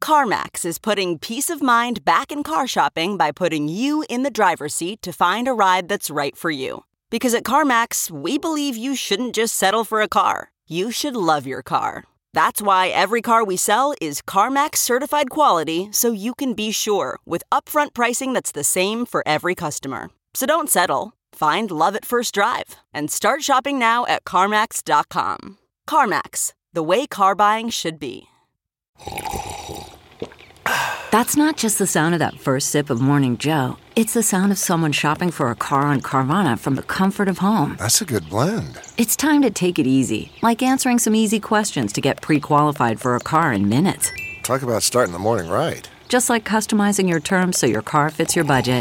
CarMax is putting peace of mind back in car shopping by putting you in the driver's seat to find a ride that's right for you. Because at CarMax, we believe you shouldn't just settle for a car. You should love your car. That's why every car we sell is CarMax certified quality, so you can be sure with upfront pricing that's the same for every customer. So don't settle. Find love at first drive and start shopping now at CarMax.com. CarMax, the way car buying should be. That's not just the sound of that first sip of Morning Joe. It's the sound of someone shopping for a car on Carvana from the comfort of home. That's a good blend. It's time to take it easy, like answering some easy questions to get pre-qualified for a car in minutes. Talk about starting the morning right. Just like customizing your terms so your car fits your budget.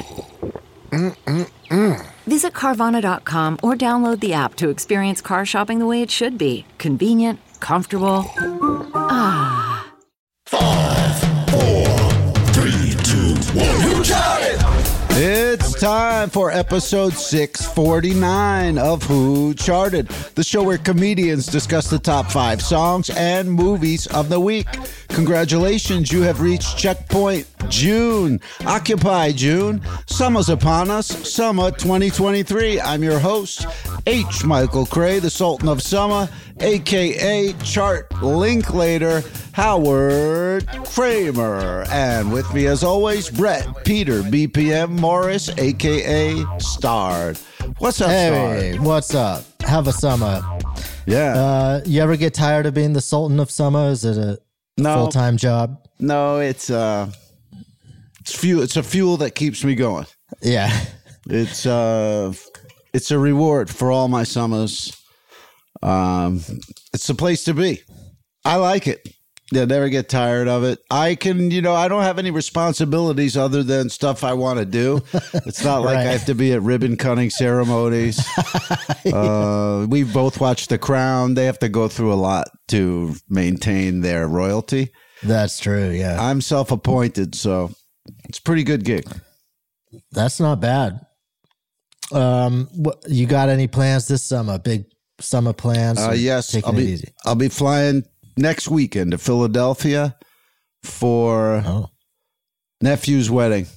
Visit Carvana.com or download the app to experience car shopping the way it should be. Convenient, comfortable. Ah. 5, 4, 3, 2, 1. Who Charted? It's time for episode 649 of Who Charted, the show where comedians discuss the top 5 songs and movies of the week. Congratulations, you have reached checkpoint June. Occupy June. Summer's upon us. Summer 2023. I'm your host, H. Michael Cray, the Sultan of Summer, a.k.a. Chart Linklater, Howard Kramer. And with me, as always, Brett Peter BPM Morris, a.k.a. Starred. What's up, Hey, Starred? what's up? Have a summer. Yeah. You ever get tired of being the Sultan of Summer? Is it a full-time job? No, it's fuel. It's a fuel that keeps me going. Yeah. It's a reward for all my summers. It's the place to be. I like it. Yeah, never get tired of it. I can, I don't have any responsibilities other than stuff I want to do. It's not like Right. I have to be at ribbon cutting ceremonies. We both watch The Crown. They have to go through a lot to maintain their royalty. That's true, yeah. I'm self-appointed, so it's a pretty good gig. That's not bad. You got any plans this summer? Big summer plans? Or Yes, taking it easy? I'll be flying next weekend to Philadelphia for nephew's wedding.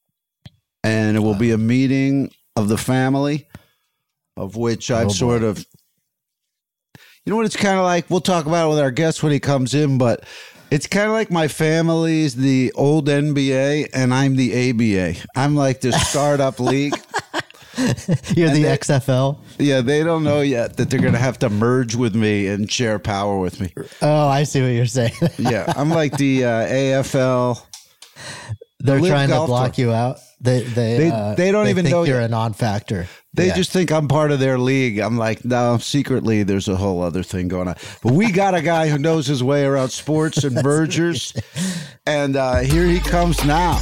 And it will be a meeting of the family, of which I've sort of, you know what it's kind of like? We'll talk about it with our guest when he comes in, but it's kind of like my family's the old NBA and I'm the ABA. I'm like the startup league. You're the XFL? Yeah, they don't know yet that they're going to have to merge with me and share power with me. Oh, I see what you're saying. Yeah, I'm like the AFL. They're Live trying to Golf block Tour. you out. They don't even think know you're yet. a non-factor. They Yeah. just think I'm part of their league. I'm like, no, secretly there's a whole other thing going on. But we got a guy who knows his way around sports and mergers. And here he comes now.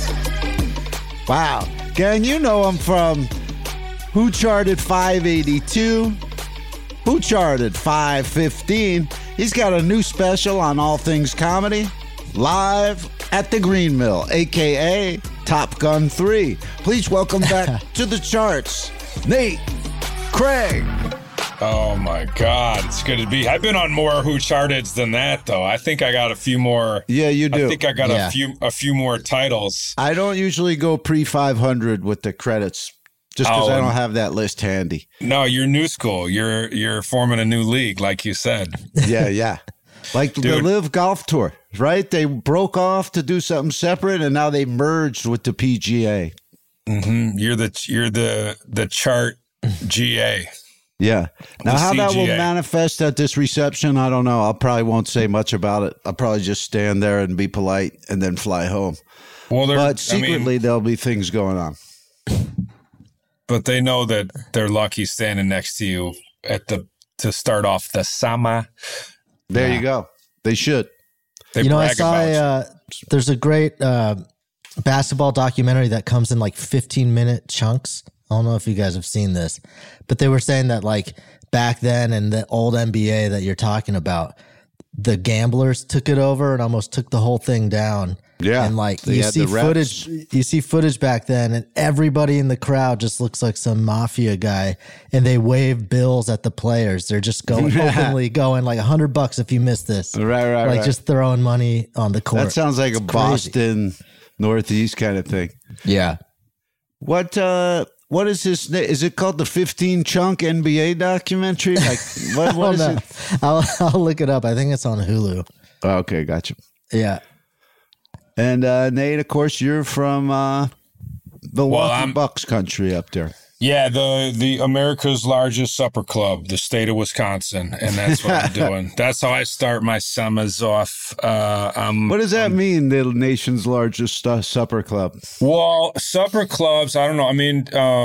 Wow. Gang, you know him from Who Charted 582, Who Charted 515. He's got a new special on all things comedy, live at the Green Mill, a.k.a. Top Gun 3. Please welcome back to the charts, Nate Craig. Oh my God, it's good to be. I've been on more Who Charteds than that, though. I think I got a few more. Yeah, you do. I think I got Yeah. a few more titles. I don't usually go pre-500 with the credits, just because I don't have that list handy. No, you're new school. You're forming a new league, like you said. Yeah. Like the Dude. Live Golf Tour, right? They broke off to do something separate, and now they merged with the PGA. Mm-hmm. You're the chart GA. Yeah. Now, The how that will CGA. manifest at this reception, I don't know. I probably won't say much about it. I'll probably just stand there and be polite and then fly home. Well, But secretly, there'll be things going on. but they know that they're lucky standing next to you to start off the summer. There you go. They should. They I brag saw about there's a great basketball documentary that comes in like 15-minute chunks. I don't know if you guys have seen this, but they were saying that like back then in the old NBA that you're talking about, the gamblers took it over and almost took the whole thing down. Yeah, And like they you had see the reps. footage back then, and everybody in the crowd just looks like some mafia guy, and they wave bills at the players. They're just going openly going like $100 if you miss this. Right, like just throwing money on the court. That sounds like a Boston Northeast kind of thing. Yeah. What is this? Is it called the 15 Chunk NBA documentary? Like what is it? I'll look it up. I think it's on Hulu. Oh, okay, gotcha. Yeah. And Nate, of course, you're from Milwaukee Bucks country up there. Yeah, the America's largest supper club, the state of Wisconsin, and that's what I'm doing. That's how I start my summers off. What does that mean, the nation's largest supper club? Well, supper clubs, I don't know. I mean,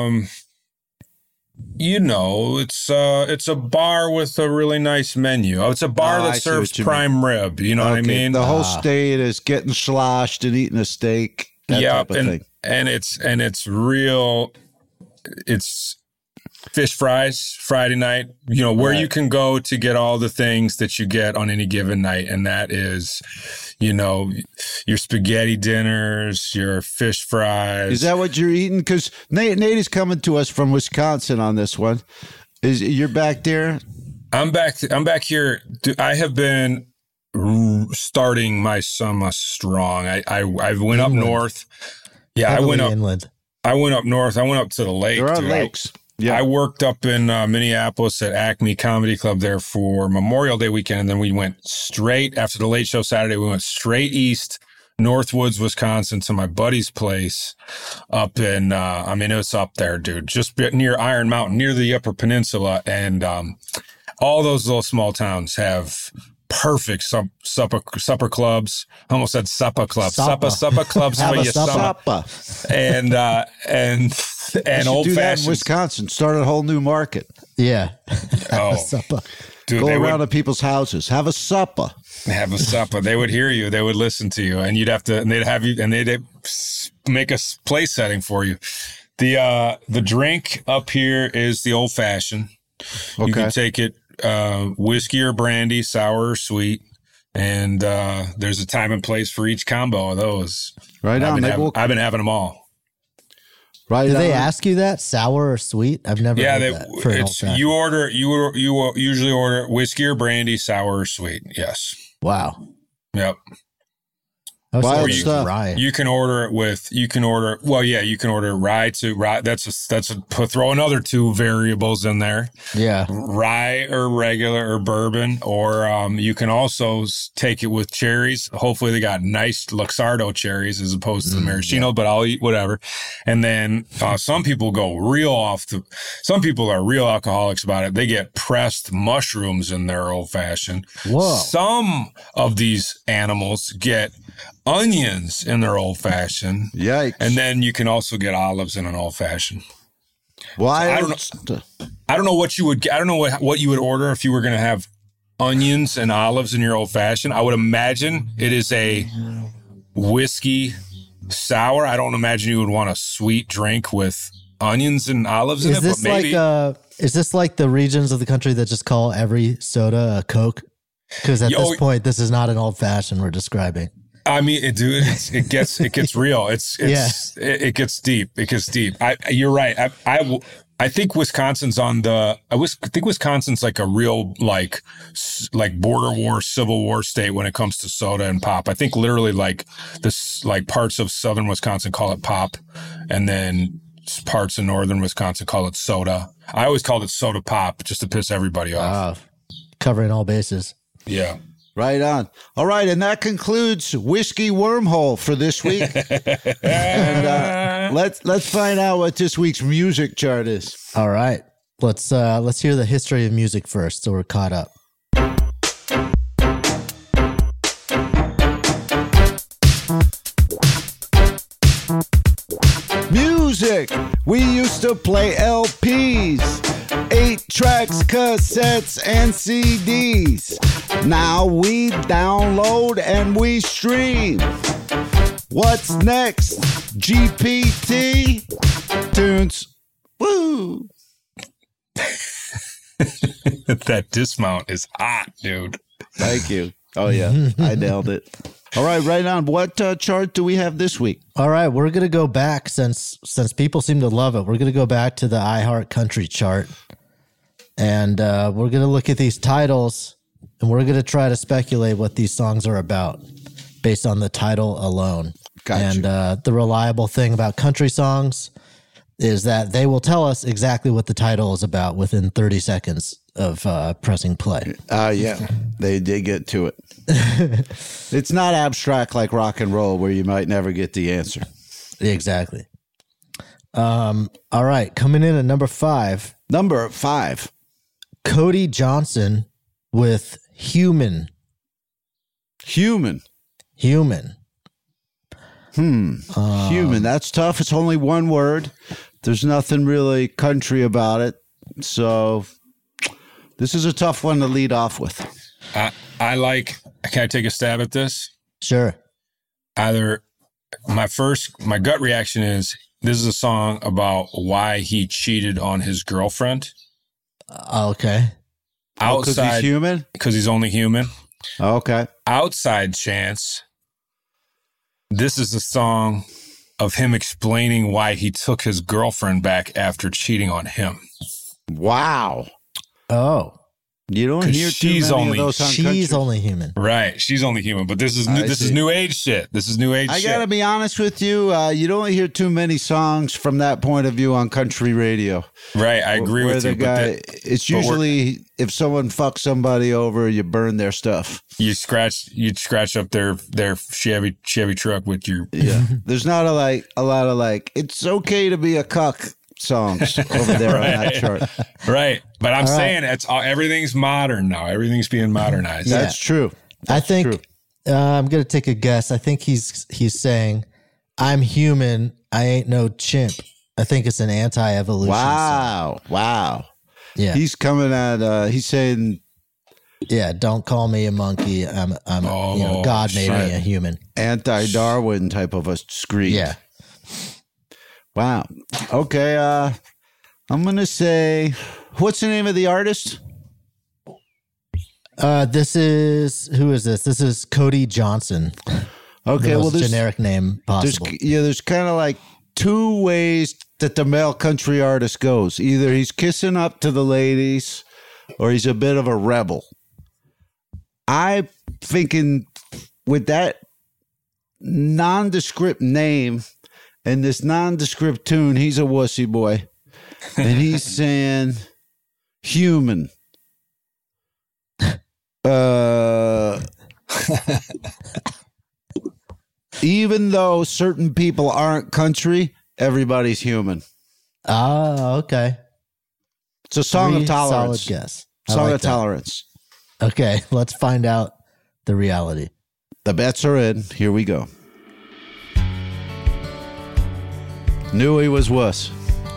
it's a bar with a really nice menu. It's a bar that serves prime rib. You know what I mean? The whole state is getting sloshed and eating a steak. That type of thing. And it's real. It's fish fries Friday night, where you can go to get all the things that you get on any given night. And that is, your spaghetti dinners, your fish fries. Is that what you're eating? Because Nate is coming to us from Wisconsin on this one. You're back there? I'm back here. I have been starting my summer strong. I went up north. Yeah, I went up inland. I went up north. I went up to the lake. There are lakes. Yeah. I worked up in Minneapolis at Acme Comedy Club there for Memorial Day weekend. And then we went straight after the late show Saturday. We went straight east, Northwoods, Wisconsin, to my buddy's place up in, it's up there, dude, just near Iron Mountain, near the Upper Peninsula. And all those little small towns have perfect supper clubs. I almost said supper clubs. Supper clubs for your summer. And old fashioned. In Wisconsin, start a whole new market. Yeah. Oh, dude, go around to people's houses. Have a supper. Have a supper. They would hear you. They would listen to you, and they'd have you, and they'd make a place setting for you. The drink up here is the old fashioned. Okay. You can take it whiskey or brandy, sour or sweet, and there's a time and place for each combo of those. Right on. I've been having them all. Right. Do they ask you that, sour or sweet? I've never. Yeah, you usually order whiskey or brandy, sour or sweet. Yes. Wow. Yep. Wild stuff. Rye. You can order rye to rye. Throw another two variables in there. Yeah. Rye or regular or bourbon, or you can also take it with cherries. Hopefully they got nice Luxardo cherries as opposed to the maraschino, but I'll eat whatever. And then some people some people are real alcoholics about it. They get pressed mushrooms in their old fashioned. Whoa. Some of these animals get onions in their old fashioned. Yikes. And then you can also get olives in an old fashioned. Why? So I don't know what you would order if you were going to have onions and olives in your old fashioned. I would imagine it is a whiskey sour. I don't imagine you would want a sweet drink with onions and olives in it. But maybe. Is this like the regions of the country that just call every soda a Coke? Because at this point, this is not an old fashioned we're describing. I mean, dude, it gets real. It gets deep. It gets deep. You're right. I think Wisconsin's Wisconsin's like a real like border war, Civil War state when it comes to soda and pop. I think literally like parts of southern Wisconsin call it pop, and then parts of northern Wisconsin call it soda. I always called it soda pop just to piss everybody off. Covering all bases. Yeah. Right on. All right, and that concludes Whiskey Wormhole for this week. And let's find out what this week's music chart is. All right, let's hear the history of music first, so we're caught up. Music. We used to play LPs, 8 tracks, cassettes, and CDs. Now we download and we stream. What's next? GPT tunes. Woo! That dismount is hot, dude. Thank you. Oh yeah, I nailed it. All right on. What chart do we have this week? All right, we're going to go back since people seem to love it. We're going to go back to the iHeart Country chart. And we're going to look at these titles, and we're going to try to speculate what these songs are about based on the title alone. Gotcha. And the reliable thing about country songs is that they will tell us exactly what the title is about within 30 seconds of pressing play. Yeah, they did get to it. It's not abstract like rock and roll where you might never get the answer. Exactly. All right, coming in at number 5. Number 5. Cody Johnson with Human. Human. Human. That's tough. It's only one word. There's nothing really country about it. So this is a tough one to lead off with. Can I take a stab at this? Sure. Either my gut reaction is this is a song about why he cheated on his girlfriend. Okay. Because he's human? Because he's only human. Okay. Outside chance, this is a song of him explaining why he took his girlfriend back after cheating on him. Wow. Oh. You don't hear too many of those on She's country. only human. Right. She's only human. But this is new age shit. This is new age shit. I got to be honest with you. You don't hear too many songs from that point of view on country radio. Right. I agree with you. It's usually if someone fucks somebody over, you burn their stuff. You scratch up their Chevy truck with your... Yeah. There's not a lot of it's okay to be a cuck songs over there right. on that chart. Right. But I'm saying everything's modern now. Everything's being modernized. Yeah. That's true. I think I'm going to take a guess. I think he's saying, I'm human. I ain't no chimp. I think it's an anti-evolution song. Wow. Yeah. He's coming at, he's saying, yeah, don't call me a monkey. I'm God made me a human. Anti-Darwin type of a scream. Yeah. Wow. Okay. I'm going to say, what's the name of the artist? Who is this? This is Cody Johnson. Okay. The most generic name possible. There's kind of like two ways that the male country artist goes. Either he's kissing up to the ladies or he's a bit of a rebel. I'm thinking with that nondescript name and this nondescript tune, he's a wussy boy. And he's saying human. Even though certain people aren't country, everybody's human. Oh, okay. It's a song of tolerance. Solid guess. Song of tolerance. Okay, let's find out the reality. The bets are in. Here we go. Knew he was wuss.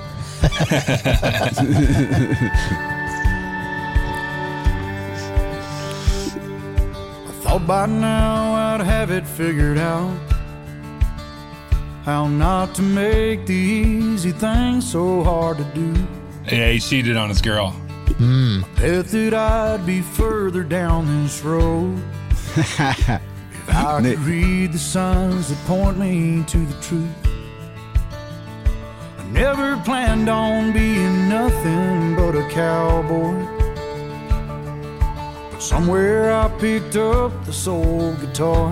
Thought by now I'd have it figured out how not to make the easy things so hard to do. Yeah, he cheated on his girl. Bet that I'd be further down this road if I could read the signs that point me to the truth. I never planned on being nothing but a cowboy. Somewhere I picked up the soul guitar.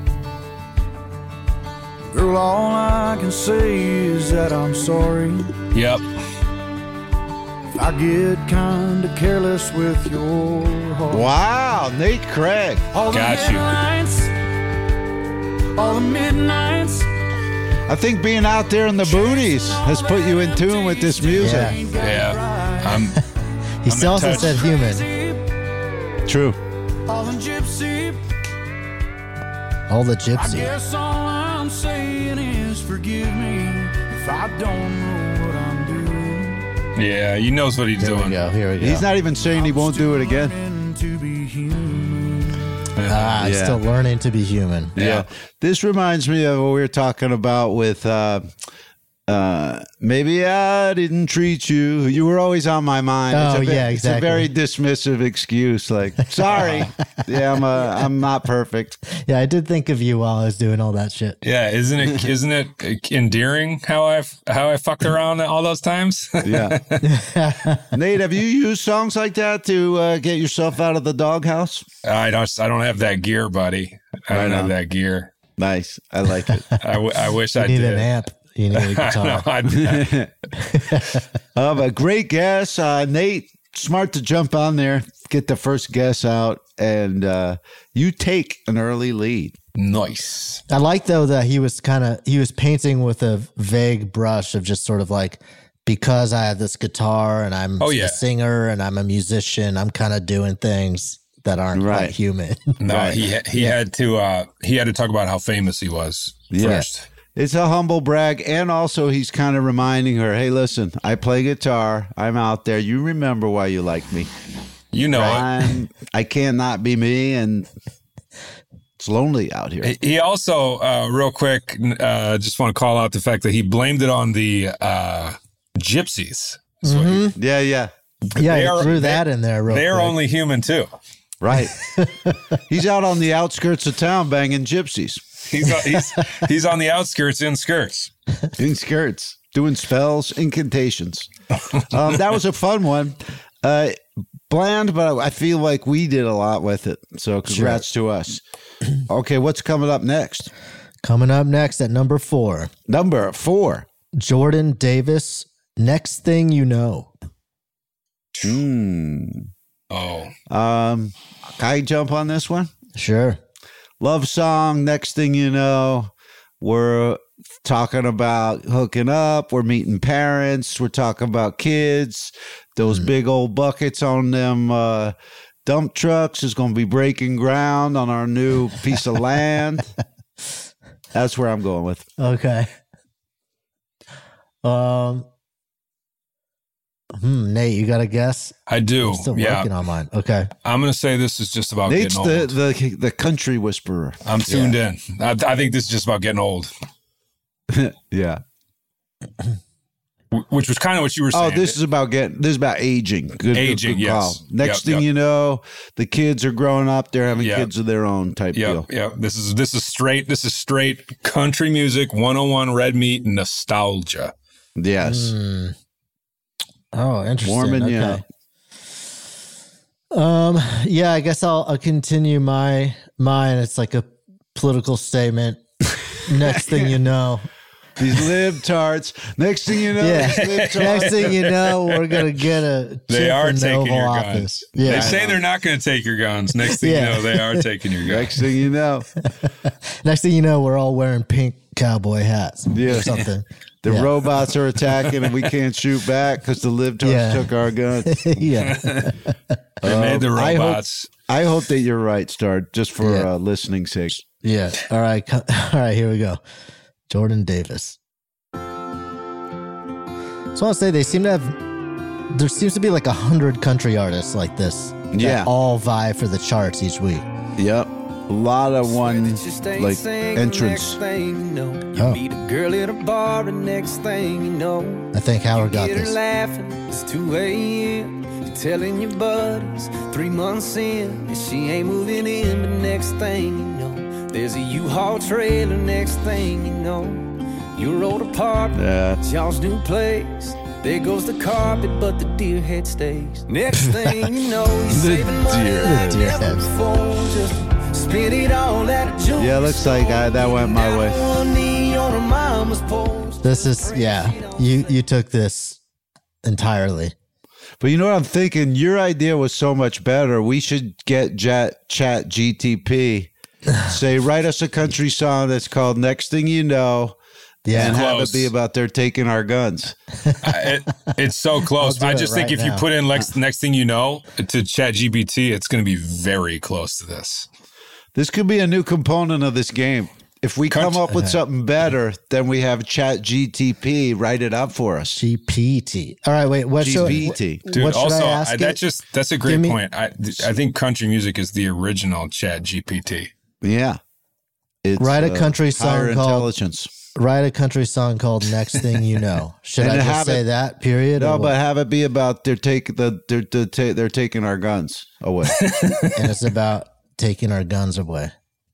Girl, all I can say is that I'm sorry. Yep. If I get kinda careless with your heart. Wow, Nate Craig. All the Got you. headlights, all the midnights. I think being out there in the boonies has put you in tune with this music. Yeah. He still also said human. True. All the gypsy. All the I gypsy. guess all I'm saying is forgive me if I don't know what I'm doing. Yeah, he knows what he's Here we doing. go. Here we go. He's not even saying he won't do it again. Learning to be human. He's Yeah. still learning to be human. Yeah. This reminds me of what we were talking about with Maybe I didn't treat you. You were always on my mind. Oh, yeah, exactly. It's a very dismissive excuse. Like, sorry. Yeah, I'm not perfect. Yeah, I did think of you while I was doing all that shit. Yeah, isn't it endearing how I fucked around all those times? Yeah. Nate, have you used songs like that to get yourself out of the doghouse? I don't have that gear, buddy. I don't have that gear. Nice. I like it. I wish I You need did. an amp. You need a guitar. A great guess. Nate, smart to jump on there, get the first guess out, and you take an early lead. Nice. I like, though, that he was painting with a vague brush of just sort of like, because I have this guitar and I'm a singer and I'm a musician, I'm kind of doing things that aren't quite human. No, Right. he had to talk about how famous he was first. It's a humble brag, and also he's kind of reminding her, hey, listen, I play guitar. I'm out there. You remember why you like me. You know it. I can't not be me, and it's lonely out here. He also, real quick, just want to call out the fact that he blamed it on the gypsies. Mm-hmm. Yeah. Yeah, he threw that in there real quick. They're only human, too. Right. He's out on the outskirts of town banging gypsies. He's on the outskirts in skirts. In skirts, doing spells, incantations. That was a fun one. Bland, but I feel like we did a lot with it. So congrats to us. Okay, what's coming up next? Coming up next at number 4. Number 4. Jordan Davis, Next Thing You Know. Oh. Can I jump on this one? Sure. Love song, Next Thing You Know, we're talking about hooking up, we're meeting parents, we're talking about kids, those big old buckets on them dump trucks is going to be breaking ground on our new piece of land. That's where I'm going with. Okay. Nate, you got a guess? I do. I'm still working on mine. Okay. I'm going to say this is just about Nate's getting old. the country whisperer. I'm tuned in. I think this is just about getting old. Yeah. Which was kind of what you were saying. Oh, this is about aging. Good yes. call. Next thing you know, the kids are growing up. They're having kids of their own type deal. Yeah. This is straight country music 101 red meat nostalgia. Yes. Oh, interesting. Warming okay. you up. Yeah, I guess I'll continue mine. It's like a political statement. Next thing you know. These libtards. Next thing you know, these libtards. Next thing you know, we're gonna get a. They are in the taking Oval your Office. guns. Yeah, They say they're not going to take your guns. Next thing you know, they are taking your guns. Next thing you know. Next thing you know, we're all wearing pink cowboy hats or something. The robots are attacking and we can't shoot back because the libtards took our guns. Yeah. They made the robots. I hope that you're right, Star, just for listening sake. Yeah. All right. Here we go. Jordan Davis. So I want to say there seems to be like 100 country artists like this. That all vie for the charts each week. Yep. A lot of like entrance. Oh. Meet a girl at a bar and next thing you know, I think Howard got get her this. laughing, it's 2 a.m. You're telling your buddies 3 months in and she ain't moving in, but next thing you know, there's a U-Haul trailer. Next thing you know, your old apartment, it's y'all's new place. There goes the carpet, but the deer head stays. Next thing you know, you're saving money like never before. Just spend it all at a jewelry Yeah, looks like that went my way. This is, you took this entirely. But you know what I'm thinking? Your idea was so much better. We should get Chat GTP. Say, write us a country song that's called Next Thing You Know. And have it be about they're taking our guns. It's so close. I just think if you put in next thing you know to Chat GPT, it's going to be very close to this. This could be a new component of this game. If we come up with something better, then we have Chat GTP write it up for us. GPT. All right, wait. What GPT. Dude, what should also, I ask that's a great point. I think country music is the original Chat GPT. Yeah. It's write a country song higher called intelligence. write a country song called "Next Thing You Know." Should I just say that? Period. No, but have it be about they're taking our guns away, and it's about taking our guns away.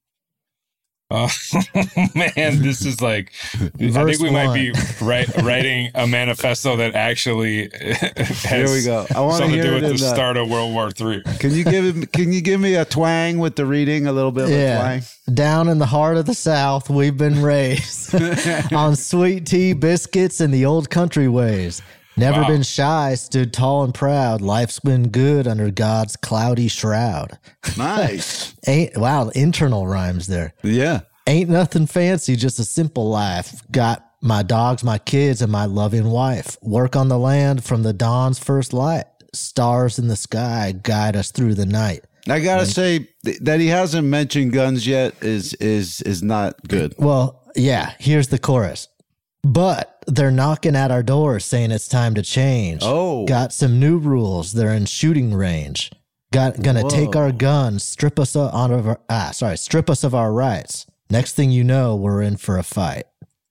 Oh man, this is like I think we might be writing a manifesto that actually has we go. I want something to do hear with it the start of World War III. Can you give me a twang with the reading? A little bit of a twang. Down in the heart of the South, we've been raised on sweet tea, biscuits, and the old country ways. Never been shy, stood tall and proud. Life's been good under God's cloudy shroud. Nice. Internal rhymes there. Yeah. Ain't nothing fancy, just a simple life. Got my dogs, my kids, and my loving wife. Work on the land from the dawn's first light. Stars in the sky guide us through the night. I gotta say that he hasn't mentioned guns yet is not good. Well, yeah, here's the chorus. But they're knocking at our doors saying it's time to change. Oh. Got some new rules. They're in shooting range. Gonna take our guns, strip us of our rights. Next thing you know, we're in for a fight.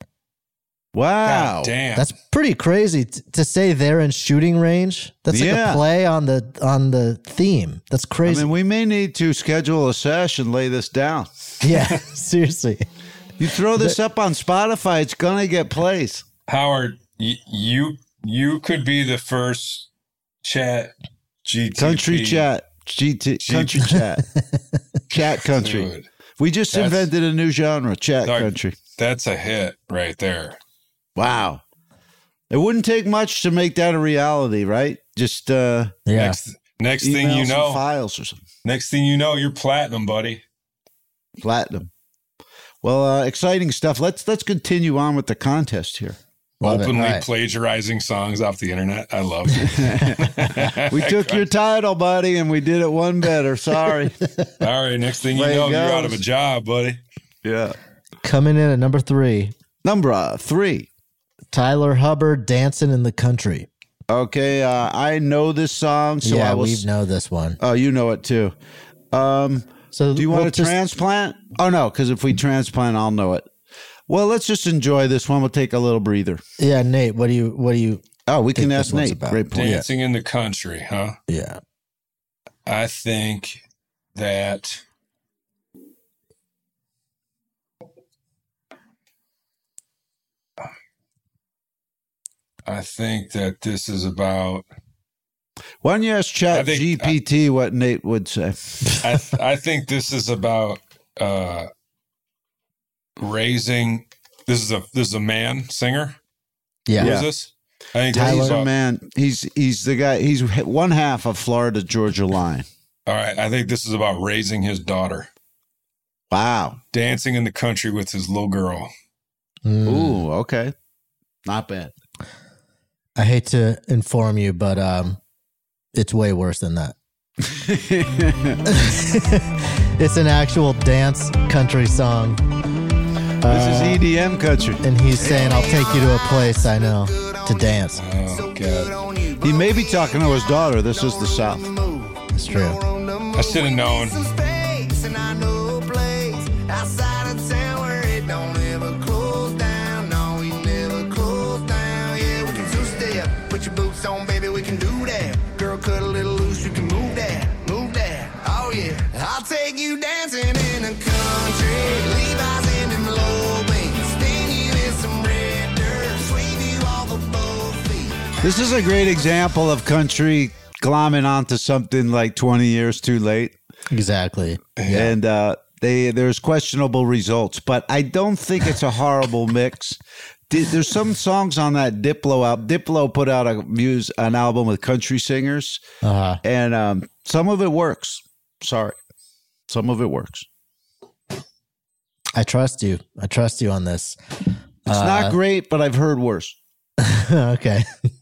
Wow. God damn. That's pretty crazy to say they're in shooting range. That's like a play on the theme. That's crazy. I mean, we may need to schedule a session, lay this down. Yeah, seriously. You throw this up on Spotify, it's gonna get plays. Howard, you could be the first chat GTP. Country chat. Country chat. Chat country. Dude, we just invented a new genre, chat country. That's a hit right there. Wow. It wouldn't take much to make that a reality, right? Just Next thing you know, files or something. Next thing you know, you're platinum, buddy. Platinum. Well, exciting stuff. Let's continue on with the contest here. Openly plagiarizing songs off the internet. I love it. We took your title, buddy, and we did it one better. Sorry. All right. Next thing you know, you're out of a job, buddy. Yeah. Coming in at number 3. Number 3. Tyler Hubbard, Dancing in the Country. Okay. I know this song. So we know this one. Oh, you know it too. So do you want to transplant? Oh, no, because if we transplant, I'll know it. Well, let's just enjoy this one. We'll take a little breather. Yeah, Nate, what do you? Oh, we can ask Nate. Great point. Dancing in the Country, huh? Yeah. I think that this is about. Why don't you ask Chat GPT what Nate would say? I think this is about raising. This is a man singer. Yeah. Who is this? I think he's a man. He's the guy. He's one half of Florida Georgia Line. All right. I think this is about raising his daughter. Wow. Dancing in the country with his little girl. Ooh, okay. Not bad. I hate to inform you, but it's way worse than that. It's an actual dance country song. This is EDM country. And he's saying, I'll take you to a place I know to dance. Oh, God. He may be talking to his daughter. This is the South. It's true. I should have known. I'll take you dancing in the country. Levi's in them low beams. Sting you in some red dirt. Sweep you off of both feet. This is a great example of country glomming onto something like 20 years too late. Exactly. Yeah. And there's questionable results, but I don't think it's a horrible mix. There's some songs on that Diplo album. Diplo put out an album with country singers, and some of it works. Sorry. Some of it works. I trust you. I trust you on this. It's not great, but I've heard worse. Okay.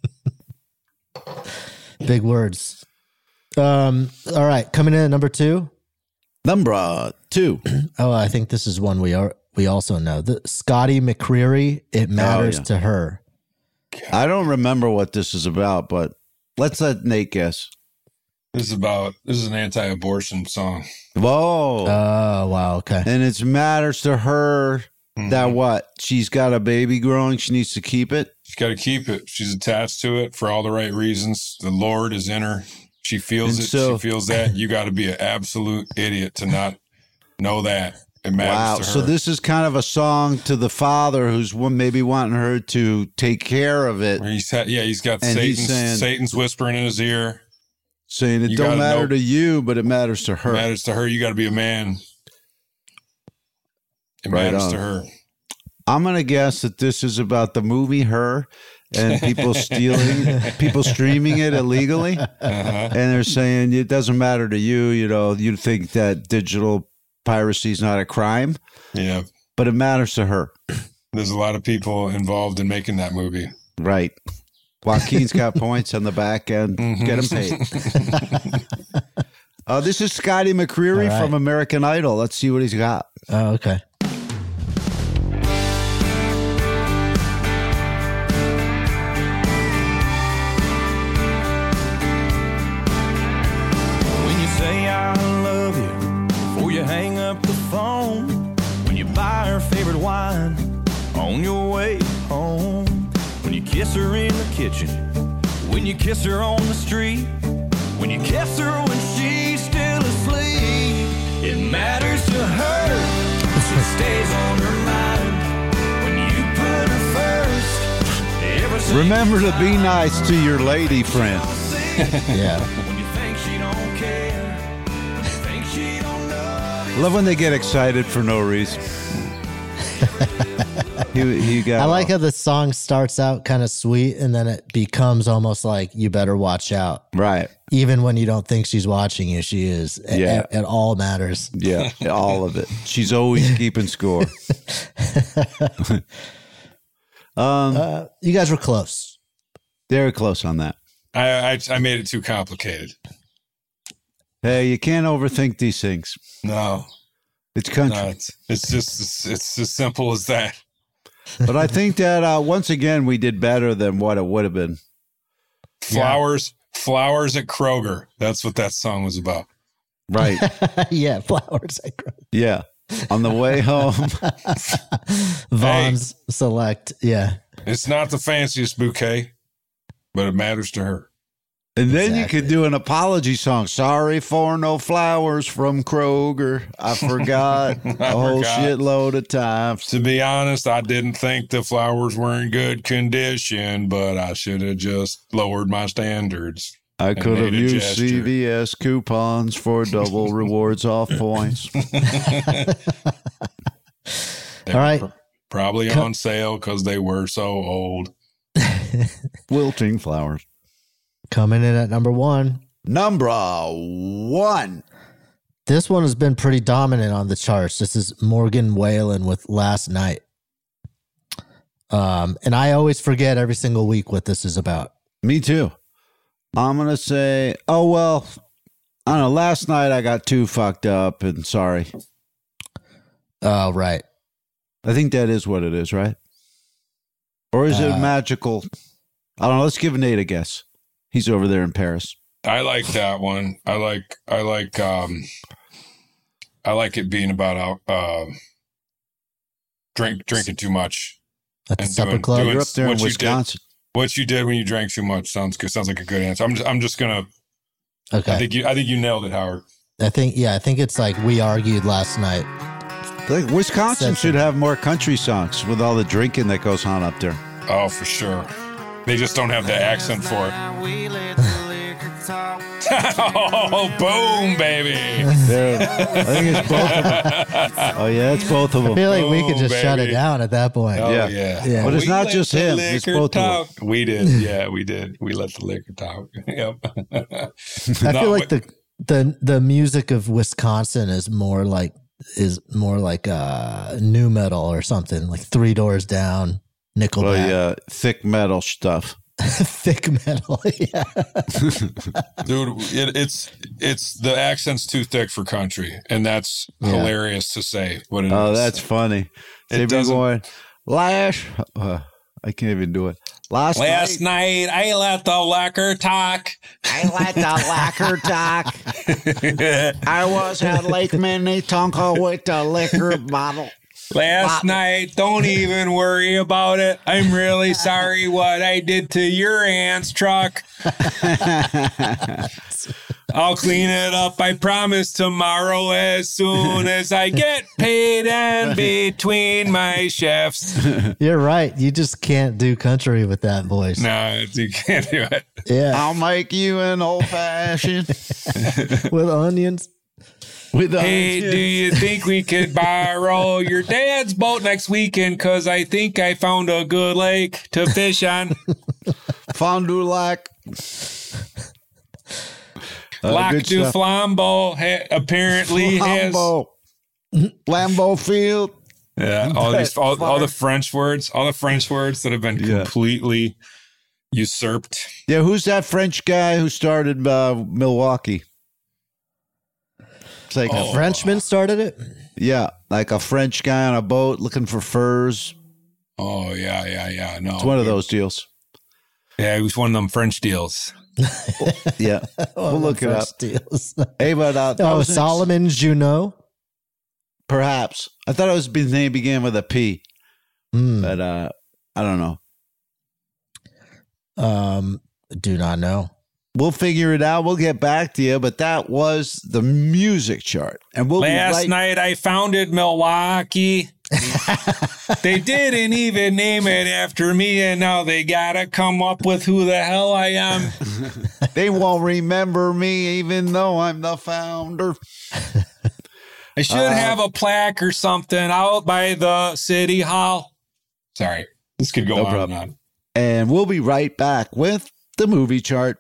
Big words. All right. Coming in at number 2. Number 2. Oh, I think this is one we also know. Scotty McCreery, It Matters to Her. I don't remember what this is about, but let's let Nate guess. This is an anti-abortion song. Whoa. Oh, wow. Okay. And it matters to her. that what? She's got a baby growing. She needs to keep it. She's got to keep it. She's attached to it for all the right reasons. The Lord is in her. She feels it. So, she feels that. You got to be an absolute idiot to not know that. It matters to her. So this is kind of a song to the father who's maybe wanting her to take care of it. He's got and Satan's whispering in his ear. Saying it don't matter to you, but it matters to her. It matters to her. You got to be a man. It matters to her. I'm going to guess that this is about the movie Her and people streaming it illegally. And they're saying it doesn't matter to you. You know, you think that digital piracy is not a crime. Yeah. But it matters to her. There's a lot of people involved in making that movie. Right. Joaquin's got points on the back end. Get him paid. This is Scotty McCreery from American Idol. Let's see what he's got. Oh, okay. When you say I love you before you hang up the phone, when you buy her favorite wine on your way home, when you kiss her in the kitchen, when you kiss her on the street, when you kiss her when she's still asleep, it matters to her. It stays on her mind when you put her first. Remember to be nice to your lady friend. Yeah. When you think she don't care, when you think she don't know. Love when they get excited for no reason. I like how the song starts out kind of sweet and then it becomes almost like you better watch out. Right. Even when you don't think she's watching you, she is. Yeah. It all matters. Yeah, all of it. She's always keeping score. You guys were close. Very close on that. I made it too complicated. Hey, you can't overthink these things. No. It's country. No, it's as simple as that. But I think that once again we did better than what it would have been. Flowers at Kroger. That's what that song was about. Right. Yeah, flowers at Kroger. Yeah. On the way home. Vaughn's Select. Yeah. It's not the fanciest bouquet, but it matters to her. And then you could do an apology song. Sorry for no flowers from Kroger. I forgot a whole shitload of times. To be honest, I didn't think the flowers were in good condition, but I should have just lowered my standards. I could have used CVS coupons for double rewards off points. All right. Probably on sale because they were so old. Wilting flowers. Coming in at number one. Number one. This one has been pretty dominant on the charts. This is Morgan Wallen with Last Night. And I always forget every single week what this is about. Me too. I'm going to say, oh, well, I don't know. Last night I got too fucked up and sorry. Oh, right. I think that is what it is, right? Or is it magical? I don't know. Let's give Nate a guess. He's over there in Paris. I like that one. I like it being about drinking too much. At the supper club. You're up there in Wisconsin. What you did when you drank too much sounds good. Sounds like a good answer. I'm just gonna. Okay. I think you nailed it, Howard. I think it's like we argued last night. Like Wisconsin should have more country songs with all the drinking that goes on up there. Oh, for sure. They just don't have the accent for it. Oh, boom, baby. I think it's both of them. Oh, yeah, it's both of them. I feel like we could just shut it down at that point. Oh, yeah. But it's not just him. It's both of them. We did. Yeah, we did. We let the liquor talk. Yep. I feel like the music of Wisconsin is more like new metal or something, like Three Doors Down, Nickelback. Oh, yeah, thick metal stuff. Thick metal, yeah. Dude, it's the accent's too thick for country, and that's hilarious to say. What it is. Oh, that's funny. They've been going, I can't even do it. Last night, I let the liquor talk. I was at Lake Minnetonka with the liquor bottle. Last night, don't even worry about it. I'm really sorry what I did to your aunt's truck. I'll clean it up, I promise, tomorrow as soon as I get paid and between my shifts. You're right. You just can't do country with that voice. No, you can't do it. Yeah. I'll make you an old fashioned with onions. Hey, do you think we could borrow your dad's boat next weekend? Because I think I found a good lake to fish on. Fond du Lac. Lac du Flambeau apparently has. Lambeau Field. Yeah, all the French words that have been completely usurped. Yeah, who's that French guy who started Milwaukee? It's like a Frenchman started it? Yeah, like a French guy on a boat looking for furs. Oh, yeah. No, it's one of those deals. Yeah, it was one of them French deals. Yeah, we'll look it up. Deals. Hey, but Solomon Junot? Perhaps. I thought his name began with a P, but I don't know. Do not know. We'll figure it out. We'll get back to you. But that was the music chart. And last night I founded Milwaukee. They didn't even name it after me, and now they gotta come up with who the hell I am. They won't remember me, even though I'm the founder. I should have a plaque or something out by the city hall. Sorry, this could go on and on. And we'll be right back with the movie chart.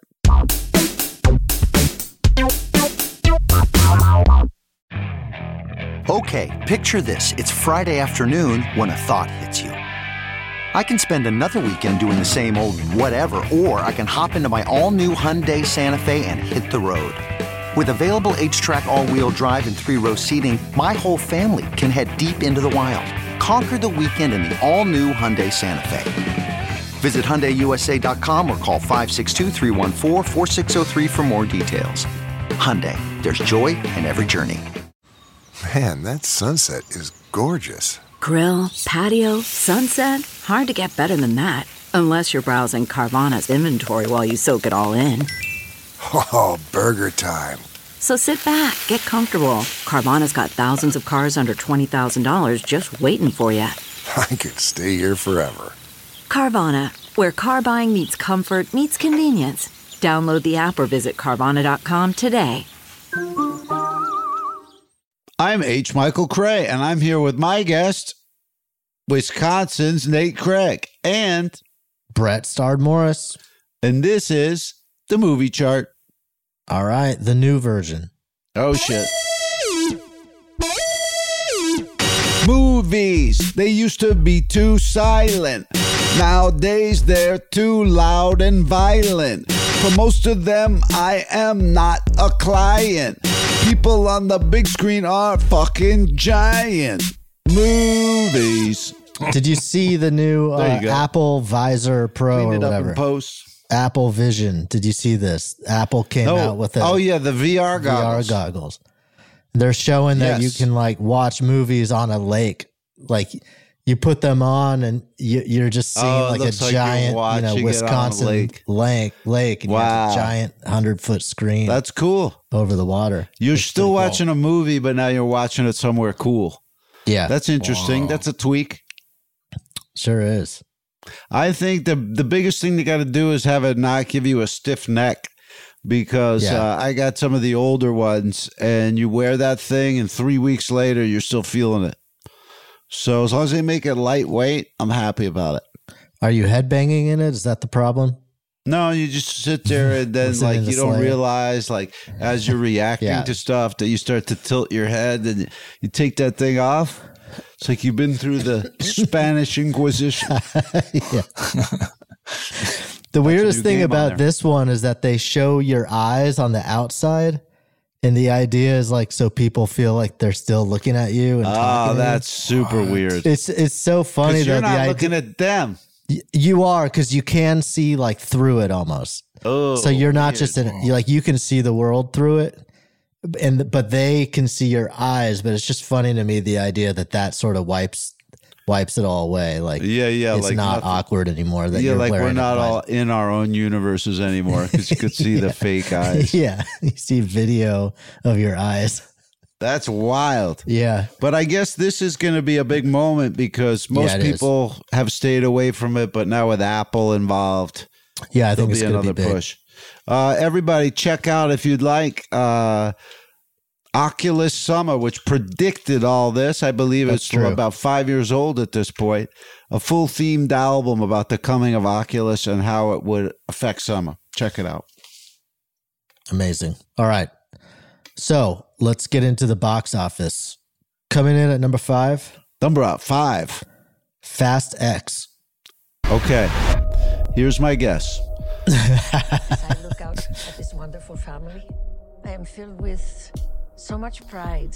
Okay, picture this. It's Friday afternoon when a thought hits you. I can spend another weekend doing the same old whatever, or I can hop into my all-new Hyundai Santa Fe and hit the road. With available H-Track all-wheel drive and 3-row seating, my whole family can head deep into the wild. Conquer the weekend in the all-new Hyundai Santa Fe. Visit HyundaiUSA.com or call 562-314-4603 for more details. Hyundai, there's joy in every journey. Man, that sunset is gorgeous. Grill, patio, sunset. Hard to get better than that. Unless you're browsing Carvana's inventory while you soak it all in. Oh, burger time. So sit back, get comfortable. Carvana's got thousands of cars under $20,000 just waiting for you. I could stay here forever. Carvana, where car buying meets comfort, meets convenience. Download the app or visit Carvana.com today. I'm H. Michael Cray, and I'm here with my guest, Wisconsin's Nate Craig, and Brett Stard Morris. And this is the movie chart. All right, the new version. Oh, shit. Movies. They used to be too silent. Nowadays, they're too loud and violent. For most of them, I am not a client. People on the big screen are fucking giant. Movies. Did you see the new Apple Visor Pro or whatever? Post. Apple Vision. Did you see this? Apple came out with it. Oh, yeah, the VR goggles. They're showing that you can like watch movies on a lake. Like you put them on and you're just seeing like a giant, Wisconsin lake, and you have a giant 100-foot screen. That's cool. Over the water. You're still watching a movie, but now you're watching it somewhere cool. Yeah. That's interesting. Wow. That's a tweak. Sure is. I think the biggest thing they got to do is have it not give you a stiff neck, because I got some of the older ones, and you wear that thing, and 3 weeks later, you're still feeling it. So as long as they make it lightweight, I'm happy about it. Are you headbanging in it? Is that the problem? No, you just sit there and then like you don't realize like as you're reacting to stuff that you start to tilt your head and you take that thing off. It's like you've been through the Spanish Inquisition. The weirdest thing about this one is that they show your eyes on the outside. And the idea is like so people feel like they're still looking at you. And that's super weird. It's so funny that you're not looking at them. You are, because you can see like through it almost. Oh, so you're not just you can see the world through it, but they can see your eyes. But it's just funny to me the idea that sort of wipes it all away. Like it's like not nothing. Awkward anymore. That Yeah, you're like we're wearing not it, all in our own universes anymore because you could see the fake eyes. Yeah, you see video of your eyes. That's wild. Yeah. But I guess this is going to be a big moment because most people have stayed away from it, but now with Apple involved, I think it's going to be another push. Everybody check out, if you'd like, Oculus Summer, which predicted all this. I believe it's from about 5 years old at this point. A full themed album about the coming of Oculus and how it would affect summer. Check it out. Amazing. All right. So let's get into the box office. Coming in at number 5. Number 5. Fast X. Okay. Here's my guess. As I look out at this wonderful family, I am filled with so much pride.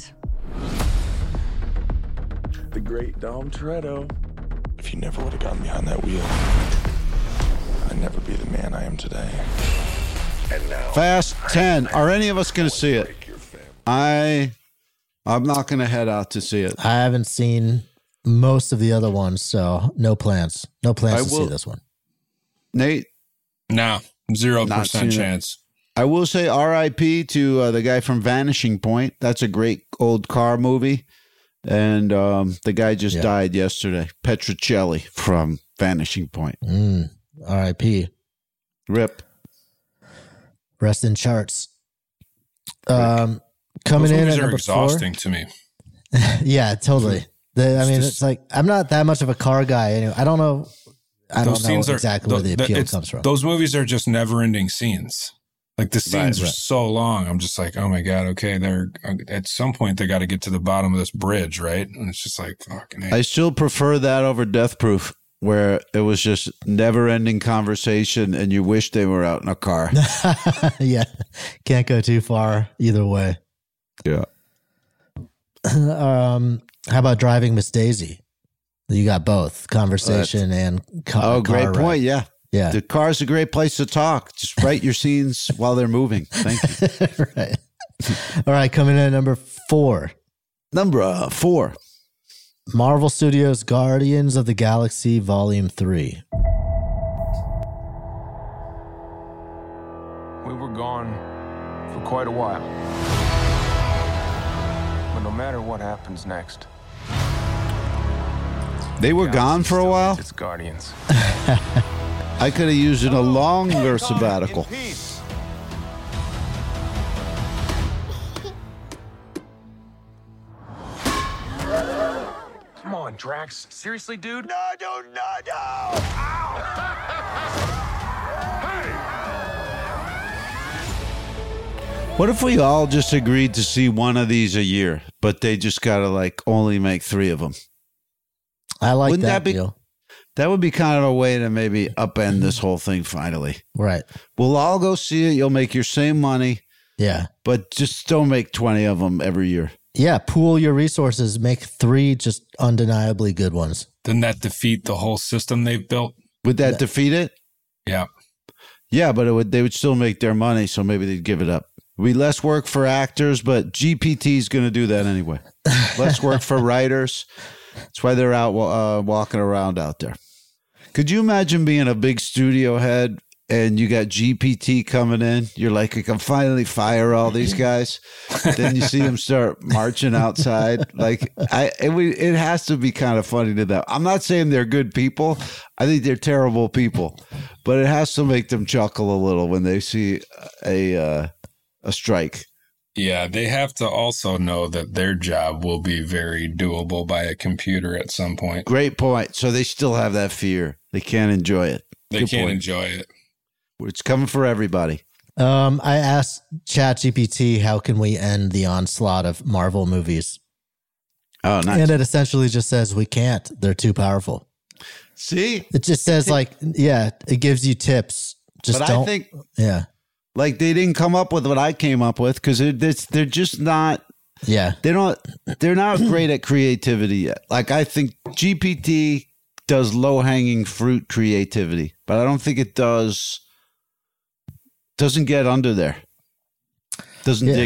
The great Dom Toretto. If you never would have gotten behind that wheel, I'd never be the man I am today. And now, Fast 10. Are any of us going to see it? I'm not going to head out to see it. I haven't seen most of the other ones, so no plans. No plans to see this one. Nate? No, 0% chance. I will say RIP to the guy from Vanishing Point. That's a great old car movie. And the guy just died yesterday. Petrocelli from Vanishing Point. RIP. Rip. Rest in charts. Coming Those in movies at are number exhausting 4. to me. Yeah, totally. It's like I'm not that much of a car guy anyway. I don't know. I don't know exactly where the appeal comes from. Those movies are just never-ending scenes. Like the scenes are so long. I'm just like, oh my God, okay, they're at some point they got to get to the bottom of this bridge, right? And it's just like, fucking hell. I still prefer that over Death Proof, where it was just never-ending conversation and you wish they were out in a car. Yeah, can't go too far either way. Yeah. How about Driving Miss Daisy? You got both conversation and car. Oh, great ride. point. Yeah. Yeah. The car's a great place to talk. Just write your scenes while they're moving. Thank you. Right. All right. Coming in at number 4. Number 4. Marvel Studios' Guardians of the Galaxy Volume 3. We were gone for quite a while. But no matter what happens next, They were gone for a while? it's Guardians. I could have used a longer sabbatical. Come on, Drax. Seriously, dude? No! What if we all just agreed to see one of these a year, but they just got to like only make 3 of them? I like Wouldn't that be deal. That would be kind of a way to maybe upend this whole thing finally. Right. We'll all go see it. You'll make your same money. Yeah. But just don't make 20 of them every year. Yeah. Pool your resources. Make 3 just undeniably good ones. Doesn't that defeat the whole system they've built? Would that defeat it? Yeah. Yeah, but they would still make their money, so maybe they'd give it up. It'd be less work for actors, but GPT is going to do that anyway. Less work for writers. That's why they're out walking around out there. Could you imagine being a big studio head and you got GPT coming in? You're like, I can finally fire all these guys. Then you see them start marching outside. Like, it has to be kind of funny to them. I'm not saying they're good people. I think they're terrible people, but it has to make them chuckle a little when they see a strike. Yeah, they have to also know that their job will be very doable by a computer at some point. Great point. So they still have that fear. They can't enjoy it. They can't enjoy it. It's coming for everybody. I asked ChatGPT, how can we end the onslaught of Marvel movies? Oh, nice. And it essentially just says we can't. They're too powerful. See? It just says it gives you tips. Just but don't. I think, like they didn't come up with what I came up with because they're just not. Yeah. They're not great at creativity yet. Like I think GPT does low hanging fruit creativity, but I don't think it doesn't get under there. Doesn't dig in.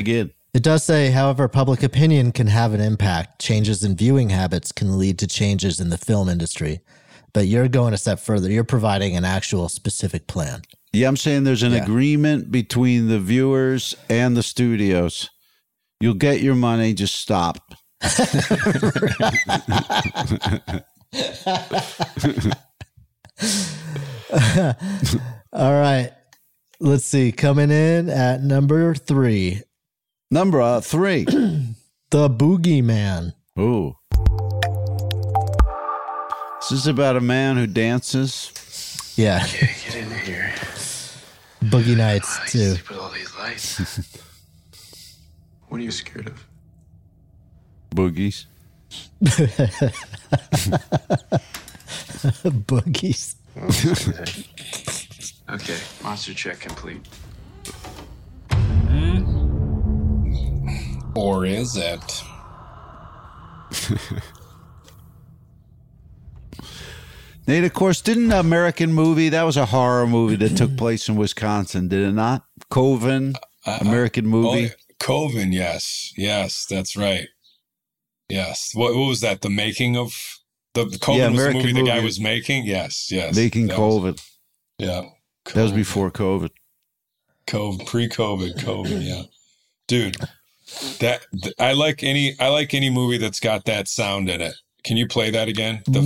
It does say, however, public opinion can have an impact. Changes in viewing habits can lead to changes in the film industry. But you're going a step further. You're providing an actual specific plan. Yeah, I'm saying there's an agreement between the viewers and the studios. You'll get your money, just stop. All right. Let's see. Coming in at number 3. Number 3. The Boogeyman. Ooh. This is about a man who dances. Yeah. Okay, get in here. Boogie Nights, too. Sleep with all these lights. What are you scared of? Boogies. Boogies. Okay, monster check complete. Or is it? Nate, of course, didn't American Movie, that was a horror movie that took place in Wisconsin, did it not? Coven, American Movie. Coven, yes. Yes, that's right. Yes. What was that? The making of the Coven was the movie the guy was making? Yes. Making Coven. Yeah. That was before COVID. Pre-COVID, Coven, yeah. Dude, I like any movie that's got that sound in it. Can you play that again? Yeah.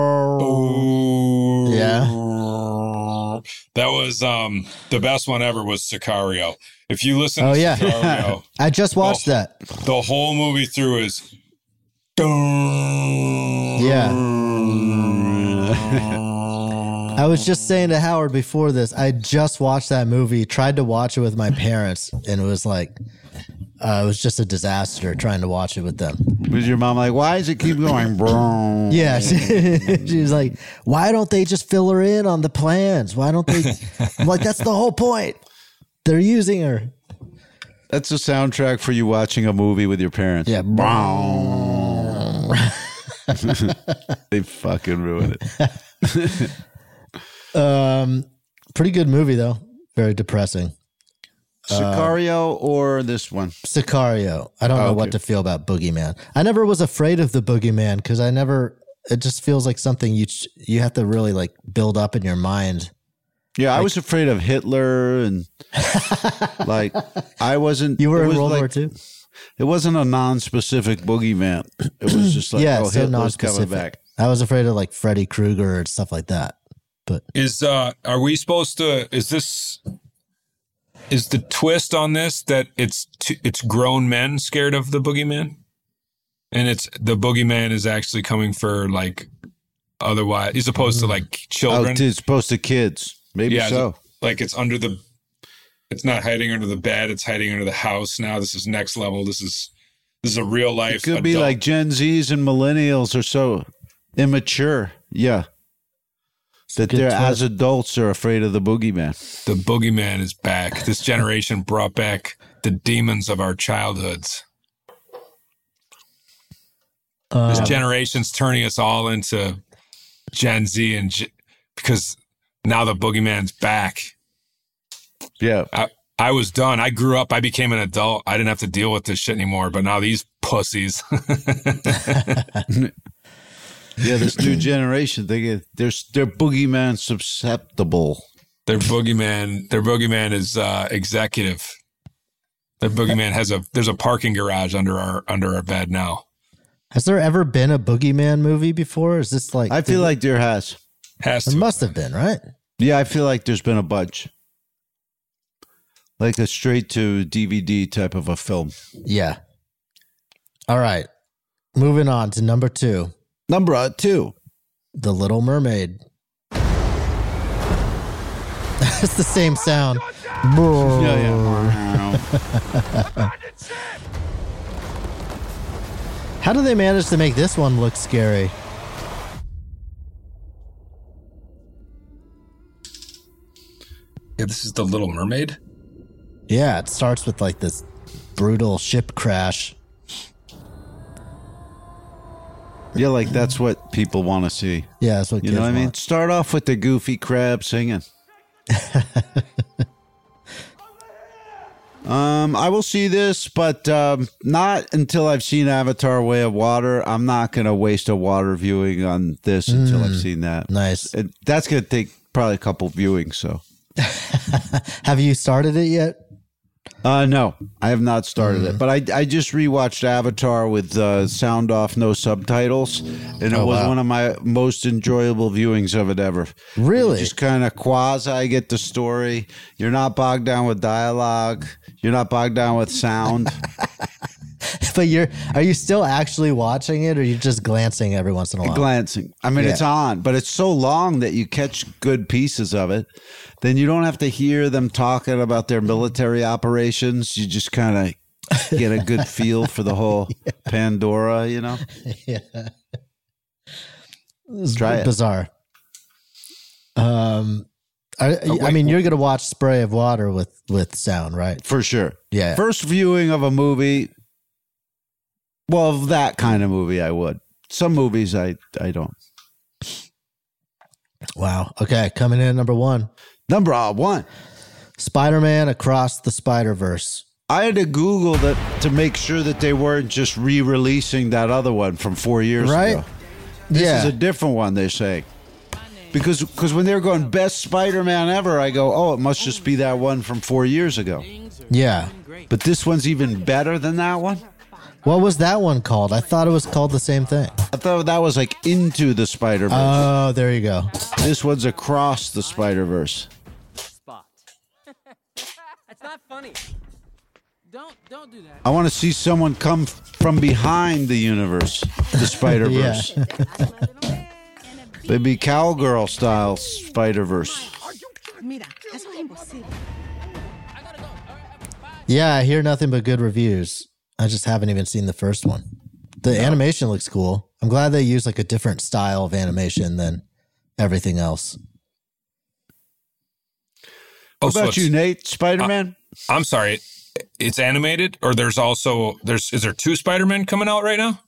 That was the best one ever was Sicario. If you listen to Sicario, I just watched that. The whole movie through is yeah. I was just saying to Howard before this, I just watched that movie, tried to watch it with my parents, and it was like it was just a disaster trying to watch it with them. Was your mom like, why does it keep going? Yeah. She was like, why don't they just fill her in on the plans? Why don't they? I'm like, that's the whole point. They're using her. That's a soundtrack for you watching a movie with your parents. Yeah. They fucking ruined it. Pretty good movie, though. Very depressing. Sicario or this one? Sicario. I don't know what to feel about Boogeyman. I never was afraid of the Boogeyman because it just feels like something you have to really like build up in your mind. Yeah, I was afraid of Hitler and like I wasn't. You were in World War II? It wasn't a non-specific Boogeyman. It was just like, Hitler's coming back. I was afraid of like Freddy Krueger and stuff like that. But are we supposed to? Is the twist on this that it's grown men scared of the Boogeyman, and the Boogeyman is actually coming for like otherwise, as opposed to like children? Oh, it's opposed to kids. Maybe so. Like it's not hiding under the bed; it's hiding under the house. Now this is next level. This is a real life. It could be like Gen Zs and millennials are so immature. Yeah. That they're as adults are afraid of the Boogeyman. The Boogeyman is back. This generation brought back the demons of our childhoods. This generation's turning us all into Gen Z because now the Boogeyman's back. Yeah. I was done. I grew up. I became an adult. I didn't have to deal with this shit anymore. But now these pussies. Yeah, this new generation, they're Boogeyman susceptible. Their Boogeyman is executive. Their Boogeyman there's a parking garage under our bed now. Has there ever been a Boogeyman movie before? Is this like? I feel like there has. There must have been, right? Yeah, I feel like there's been a bunch. Like a straight to DVD type of a film. Yeah. All right. Moving on to number 2. Number 2. The Little Mermaid. It's the same sound. Yeah. How do they manage to make this one look scary? Yeah, this is The Little Mermaid? Yeah, it starts with like this brutal ship crash. Yeah, like that's what people want to see. Yeah, that's what you know what I mean. Start off with the goofy crab singing. I will see this, but not until I've seen Avatar: Way of Water. I'm not going to waste a water viewing on this until I've seen that. Nice. That's going to take probably a couple viewings. So, have you started it yet? No, I have not started it, but I just rewatched Avatar with sound off, no subtitles, and it was one of my most enjoyable viewings of it ever. Really? You just kind of quasi get the story. You're not bogged down with dialogue. You're not bogged down with sound. But are you still actually watching it, or are you just glancing every once in a while? Glancing. I mean, it's on, but it's so long that you catch good pieces of it. Then you don't have to hear them talking about their military operations. You just kind of get a good feel for the whole Pandora, you know? Yeah. It's Try bizarre. I mean, you're going to watch Spray of Water with sound, right? For sure. Yeah. First viewing of a movie, well, of that kind of movie, I would. Some movies, I don't. Wow. Okay, coming in at number one. Number one. Spider-Man Across the Spider-Verse. I had to Google that to make sure that they weren't just re-releasing that other one from 4 years ago. This is a different one, they're saying. Because when they were going best Spider-Man ever, I go, oh, it must just be that one from 4 years ago. Yeah. But this one's even better than that one? What was that one called? I thought it was called the same thing. I thought that was like Into the Spider-Verse. Oh, there you go. This one's Across the Spider-Verse. It's not funny. Don't do that. I want to see someone come from behind the universe, the Spider-Verse. Maybe cowgirl style Spider-Verse. Yeah, I hear nothing but good reviews. I just haven't even seen the first one. The animation looks cool. I'm glad they use like a different style of animation than everything else. What about you, Nate? Spider-Man? I'm sorry. It's animated, or is there two Spider-Men coming out right now?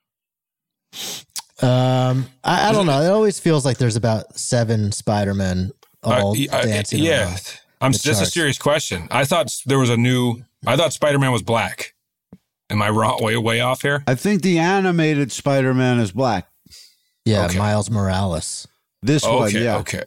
I don't know. It always feels like there's about 7 Spider-Men all dancing. Yeah. That's a serious question. I thought Spider-Man was black. Am I wrong? Way off here? I think the animated Spider-Man is black. Yeah, okay. Miles Morales. This one, yeah. Okay.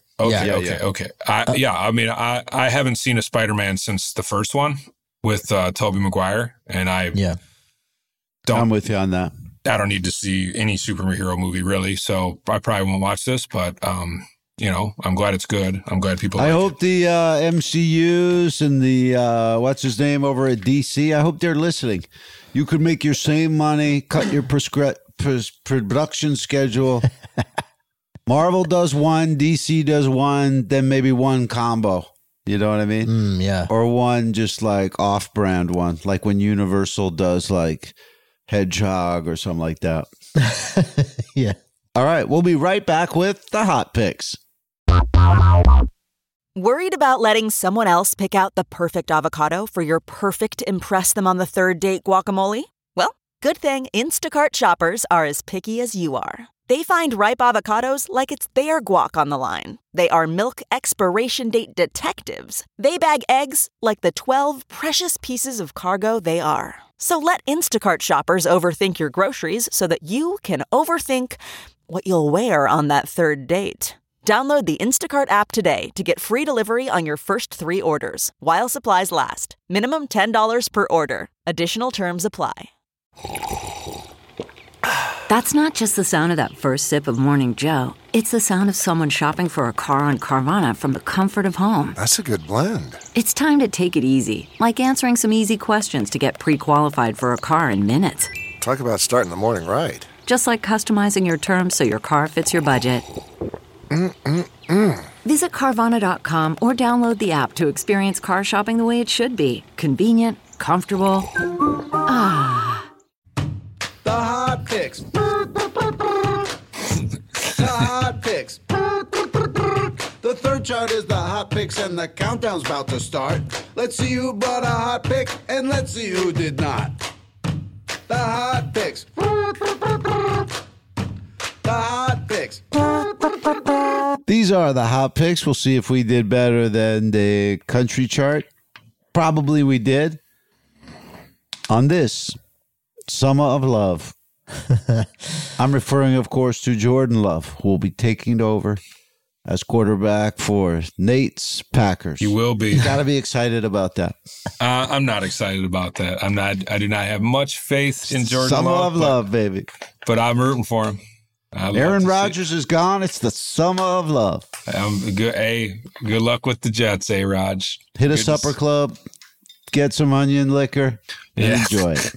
I mean, I haven't seen a Spider-Man since the first one with Tobey Maguire, and I'm with you on that. I don't need to see any superhero movie, really, so I probably won't watch this, but, I'm glad it's good. I'm glad people I hope the MCUs and the, what's his name over at DC, I hope they're listening. You could make your same money, cut your production schedule. Marvel does one, DC does one, then maybe one combo. You know what I mean? Yeah. Or one just like off-brand one, like when Universal does like Hedgehog or something like that. Yeah. All right, we'll be right back with the hot picks. Worried about letting someone else pick out the perfect avocado for your perfect impress them on the third date guacamole? Well, good thing Instacart shoppers are as picky as you are. They find ripe avocados like it's their guac on the line. They are milk expiration date detectives. They bag eggs like the 12 precious pieces of cargo they are. So let Instacart shoppers overthink your groceries so that you can overthink what you'll wear on that third date. Download the Instacart app today to get free delivery on your first 3 orders while supplies last. Minimum $10 per order. Additional terms apply. That's not just the sound of that first sip of Morning Joe. It's the sound of someone shopping for a car on Carvana from the comfort of home. That's a good blend. It's time to take it easy, like answering some easy questions to get pre-qualified for a car in minutes. Talk about starting the morning right. Just like customizing your terms so your car fits your budget. Visit Carvana.com or download the app to experience car shopping the way it should be. Convenient, comfortable. Ah. The hot picks. The hot picks. The third chart is the hot picks and the countdown's about to start. Let's see who brought a hot pick and let's see who did not. The hot picks. The hot picks. These are the hot picks. We'll see if we did better than the country chart. Probably we did. On this Summer of Love. I'm referring, of course, to Jordan Love, who will be taking over as quarterback for Nate's Packers. You will be. You got to be excited about that. I'm not excited about that. I do not have much faith in Jordan Summer Love. of Love, baby. But I'm rooting for him. Aaron Rodgers is gone. It's the Summer of Love. Good luck with the Jets, Raj. Hit a supper club, get some onion liquor, and enjoy it.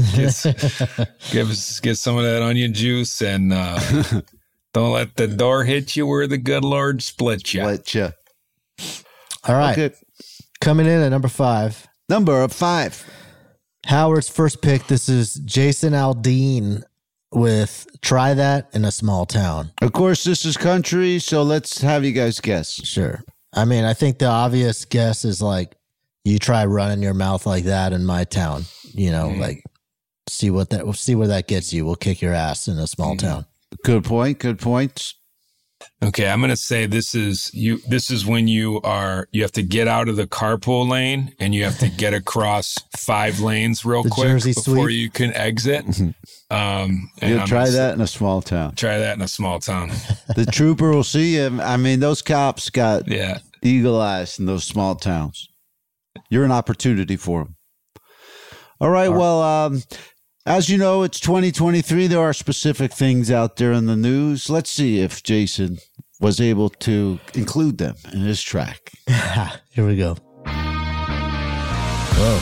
Get some of that onion juice and don't let the door hit you where the good Lord split you. All right. Okay. Coming in at number 5. Number 5. Howard's first pick. This is Jason Aldean with Try That in a Small Town. Of course, this is country, so let's have you guys guess. Sure. I mean, I think the obvious guess is like, you try running your mouth like that in my town. You know, like see where that gets you. We'll kick your ass in a small town. Good point. Good points. Okay, I'm going to say this is when you have to get out of the carpool lane and you have to get across 5 lanes real quick Jersey before sweep. you can exit. You'll try that in a small town. Try that in a small town. The trooper will see him. I mean, those cops got eagle eyes in those small towns. You're an opportunity for them. All right. Well, as you know, it's 2023. There are specific things out there in the news. Let's see if Jason was able to include them in his track. Here we go. Whoa.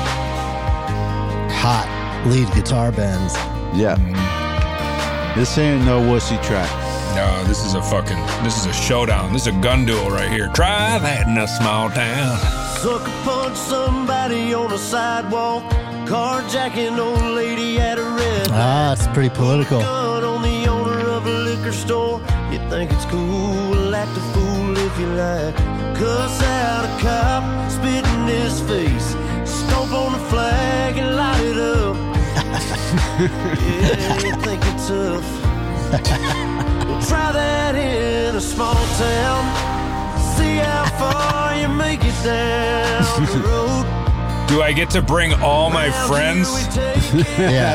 Hot lead guitar bends. Yeah. This ain't no wussy track. No, this is a showdown. This is a gun duel right here. Try that in a small town. Sucker punch somebody on a sidewalk. Carjacking old lady at a red light. It's pretty political. Gun on the owner of a liquor store. You think it's cool, act a fool if you like. Cuss out a cop, spit in his face. Stomp on the flag and light it up. Yeah, you think it's tough. Well, try that in a small town. See how far you make it down the road. Do I get to bring all my friends? Yeah.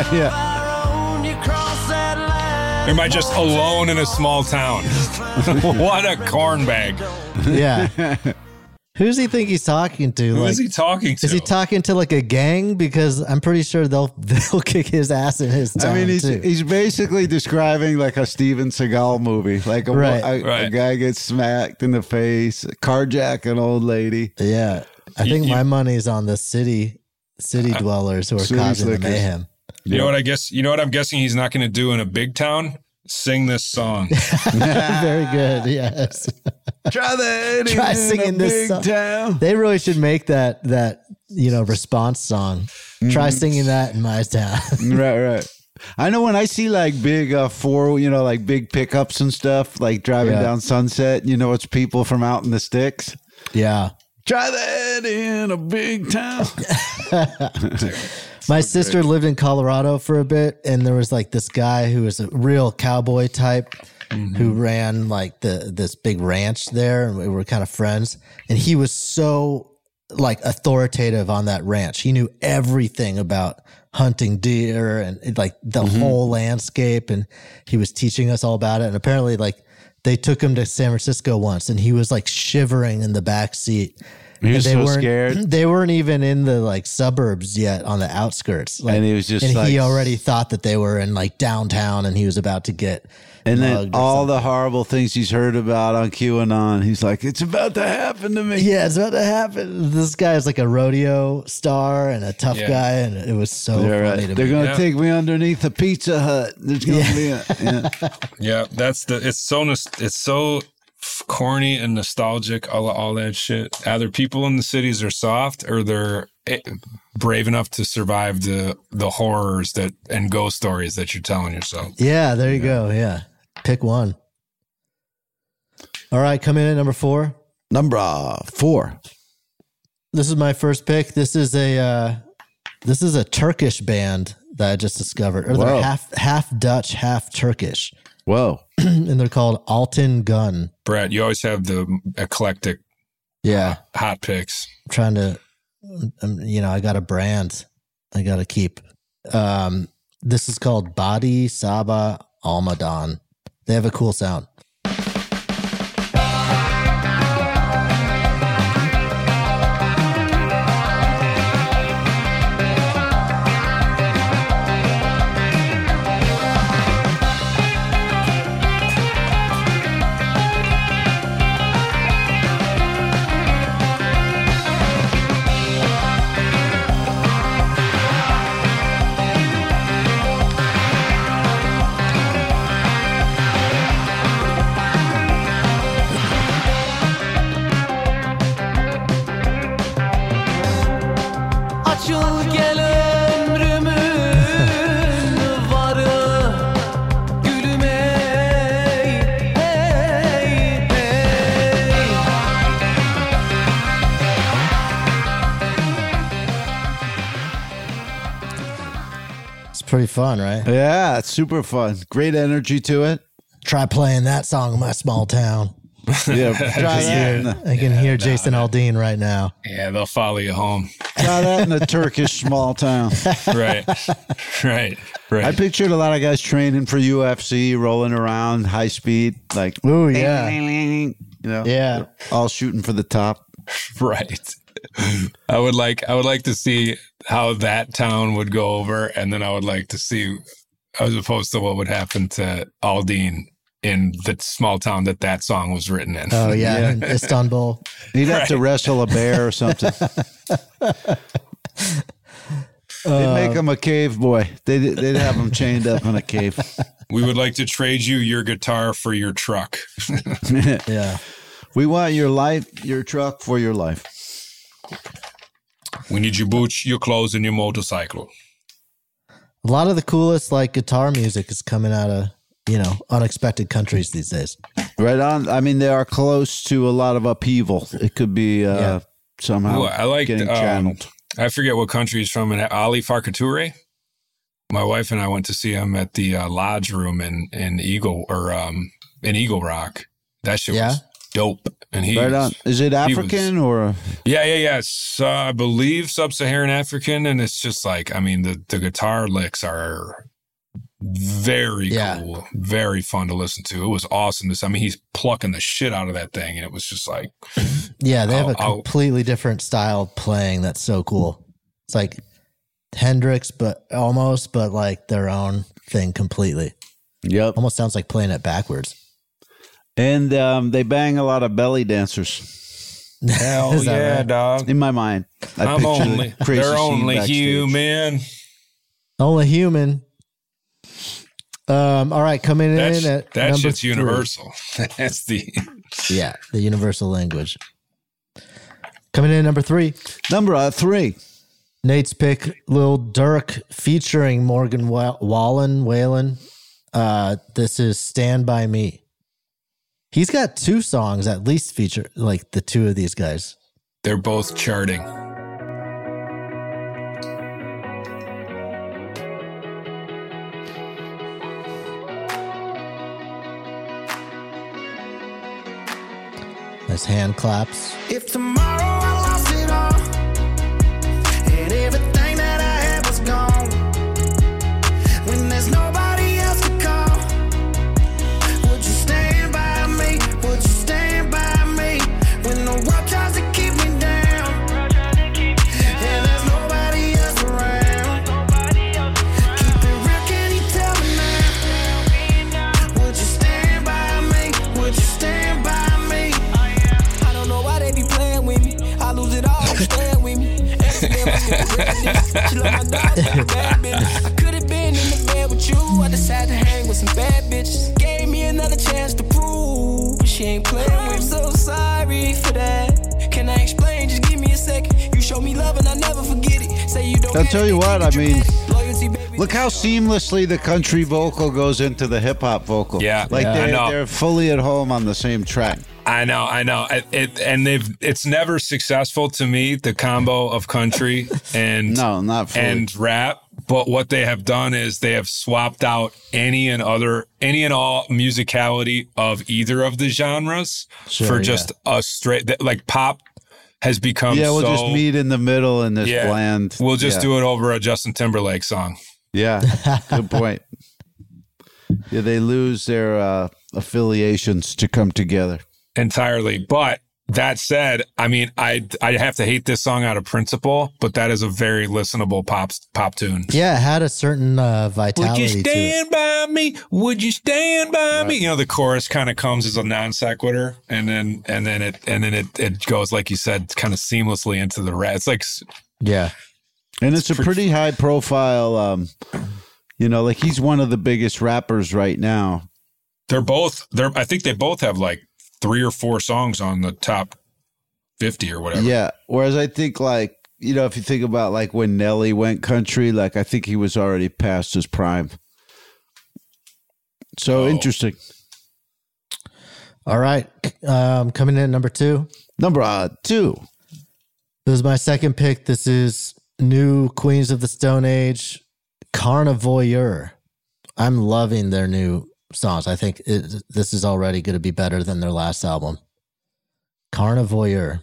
Or am I just alone in a small town? What a cornbag. Yeah. Who does he think he's talking to? Who is he talking to? Is he talking to like a gang? Because I'm pretty sure they'll kick his ass in his town. I mean, he's basically describing like a Steven Seagal movie. Like a guy gets smacked in the face, carjack an old lady. Yeah. I think my money's on the city dwellers who are causing the mayhem. You know what I guess? You know what I'm guessing he's not going to do in a big town? Sing this song. Very good. Yes. Try singing this song. Town. They really should make that response song. Try singing that in my town. Right. I know when I see like big like big pickups and stuff, like driving down Sunset, it's people from out in the sticks. Yeah. Try that in a big town. My sister lived in Colorado for a bit, and there was like this guy who was a real cowboy type who ran like this big ranch there, and we were kind of friends. And he was so like authoritative on that ranch. He knew everything about hunting deer and like the whole landscape, and he was teaching us all about it. And apparently, like, they took him to San Francisco once, and he was like shivering in the back seat. He was so scared. They weren't even in the like suburbs yet, on the outskirts. Like, and he was just he already thought that they were in like downtown, and he was about to get. And then all the horrible things he's heard about on QAnon, he's like, it's about to happen to me. Yeah, it's about to happen. This guy is like a rodeo star and a tough guy, and it was so funny to me. They're going to take me underneath the Pizza Hut. There's going to be it's so corny and nostalgic, all that shit. Either people in the cities are soft or they're brave enough to survive the horrors and ghost stories that you're telling yourself. Yeah, there you go. Yeah. Pick one. All right, coming in at number 4. Number 4. This is my first pick. This is a Turkish band that I just discovered. Or they're half Dutch, half Turkish. Whoa. And they're called Alton Gun. Brett, you always have the eclectic hot picks. I'm trying to I got a brand I got to keep. This is called Badi Saba Almadon. They have a cool sound. Pretty fun, right? Yeah, it's super fun. Great energy to it. Try playing that song in my small town. Yeah, try that. I can hear Jason Aldean right now. Yeah, they'll follow you home. Try that in a Turkish small town. Right. I pictured a lot of guys training for UFC, rolling around high speed, like, ooh, yeah, yeah, all shooting for the top. Right. I would like to see how that town would go over, and then I would like to see, as opposed to what would happen to Aldean in the small town that song was written in. Oh yeah, in Istanbul. He'd have to wrestle a bear or something. They'd make him a cave boy. They'd have him chained up in a cave. We would like to trade you your guitar for your truck. Yeah. We want your truck for your life. We need your boots, your clothes, and your motorcycle. A lot of the coolest guitar music is coming out of, unexpected countries these days. Right on. I mean, they are close to a lot of upheaval. It could be somehow getting channeled. I forget what country he's from. Ali Farka Touré. My wife and I went to see him at the Lodge Room in Eagle Rock. That shit was dope. And he right on. Is it African or? Yeah. It's, I believe sub-Saharan African, and it's just the guitar licks are very cool, very fun to listen to. It was awesome. He's plucking the shit out of that thing, and it was just like, yeah, they have a completely different style of playing that's so cool. It's like Hendrix, but their own thing completely. Yep, almost sounds like playing it backwards. And they bang a lot of belly dancers. Hell yeah, right? dog. In my mind. They're only human. Only human. All right, coming in at that number shit's 3. universal. That's the universal language. Coming in at number 3. Number 3. Nate's pick, Lil Durk featuring Morgan Wallen. This is Stand By Me. He's got 2 songs at least feature the 2 of these guys. They're both charting. Nice hand claps. If tomorrow I lost it all and everything that I had was gone, when there's nobody else to call, would you stand by me? Would you stand by me when the world tries to keep me down and there's nobody else around? Keep it real, can you tell me now? Would you stand by me? Would you stand by me? I don't know why they be playing with me. I lose it all, staying with me. She love my dog, like a bad bitch. I could have been in the bed with you. I decided to hang with some bad bitches. Gave me another chance to prove, but she ain't playing with me. I'm so sorry for that. Can I explain? Just give me a second. You show me love and I never forget it. Say you don't. I'll tell you what, look how seamlessly the country vocal goes into the hip hop vocal. Yeah, they're fully at home on the same track. I know. It's never successful to me, the combo of country and not fully. And rap. But what they have done is they have swapped out any and all musicality of either of the genres for just a straight, pop has become we'll so... just meet in the middle in this bland... We'll just do it over a Justin Timberlake song. Yeah, good point. Yeah, they lose their affiliations to come together. Entirely. But that said, I mean, I have to hate this song out of principle, but that is a very listenable pop tune. Yeah, it had a certain vitality. Would you stand by me? Would you stand by me? You know, the chorus kind of comes as a non sequitur, and then it goes, like you said, kind of seamlessly into the rest. It's like, yeah, and it's a pretty high profile. You know, like he's one of the biggest rappers right now. I think they both have like 3 or 4 songs on the top 50 or whatever. Yeah. Whereas I think like, you know, if you think about like when Nelly went country, like I think he was already past his prime. So interesting. All right. Coming in at number 2. Number 2. This is my second pick. This is new Queens of the Stone Age, Carnivore. I'm loving their new songs. I think this is already going to be better than their last album. Carnivore.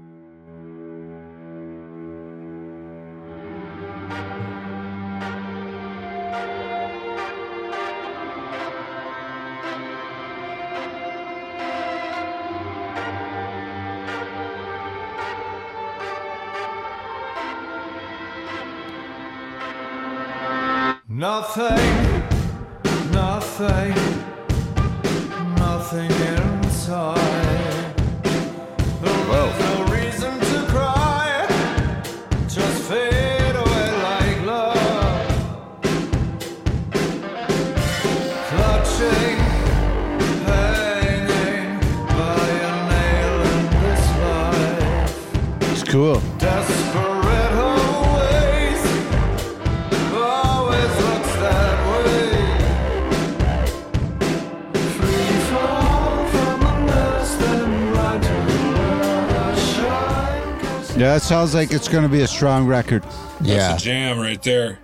Nothing inside. There's no reason to cry. Just fade away like love. Clutching, hanging by a nail in this life. It's cool. Desperate always, always looks that way. Free fall from the nest and right to the shine. Yeah, it sounds like it's going to be a strong record. That's a jam right there.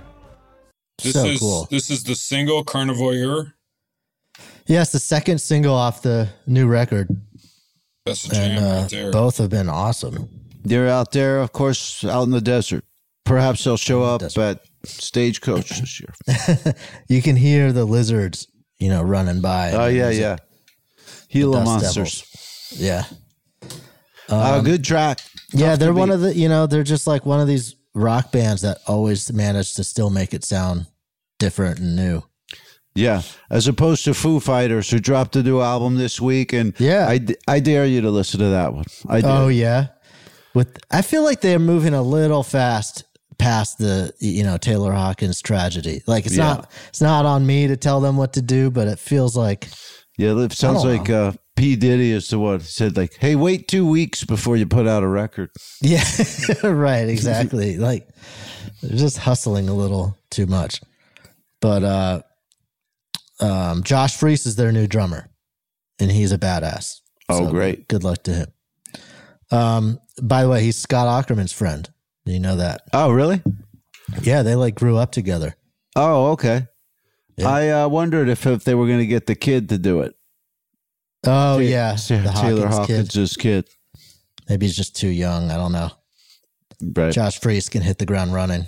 Cool. This is the single Carnivore. Yeah, it's the second single off the new record. That's a jam right there. Both have been awesome. They're out there, of course, out in the desert. Perhaps they'll show up at Stagecoach this year. You can hear the lizards, running by. Oh, yeah. Gila monsters. Devils. Yeah. Good track. Yeah, they're one of the, they're just like one of these rock bands that always manage to still make it sound different and new. Yeah, as opposed to Foo Fighters, who dropped a new album this week, and I dare you to listen to that one. Oh yeah, I feel like they're moving a little fast past the Taylor Hawkins tragedy. Like it's not on me to tell them what to do, but it feels like it sounds like P. Diddy is the one who said like, "Hey, wait 2 weeks before you put out a record." Yeah, right, exactly. Like they're just hustling a little too much, but. Josh Freese is their new drummer, and he's a badass. Oh, great. Good luck to him. By the way, he's Scott Aukerman's friend. Do you know that? Oh, really? Yeah, they grew up together. Oh, okay. Yeah. I wondered if they were going to get the kid to do it. Oh, yeah. Taylor Hawkins' kid. Maybe he's just too young. I don't know. Right. Josh Freese can hit the ground running.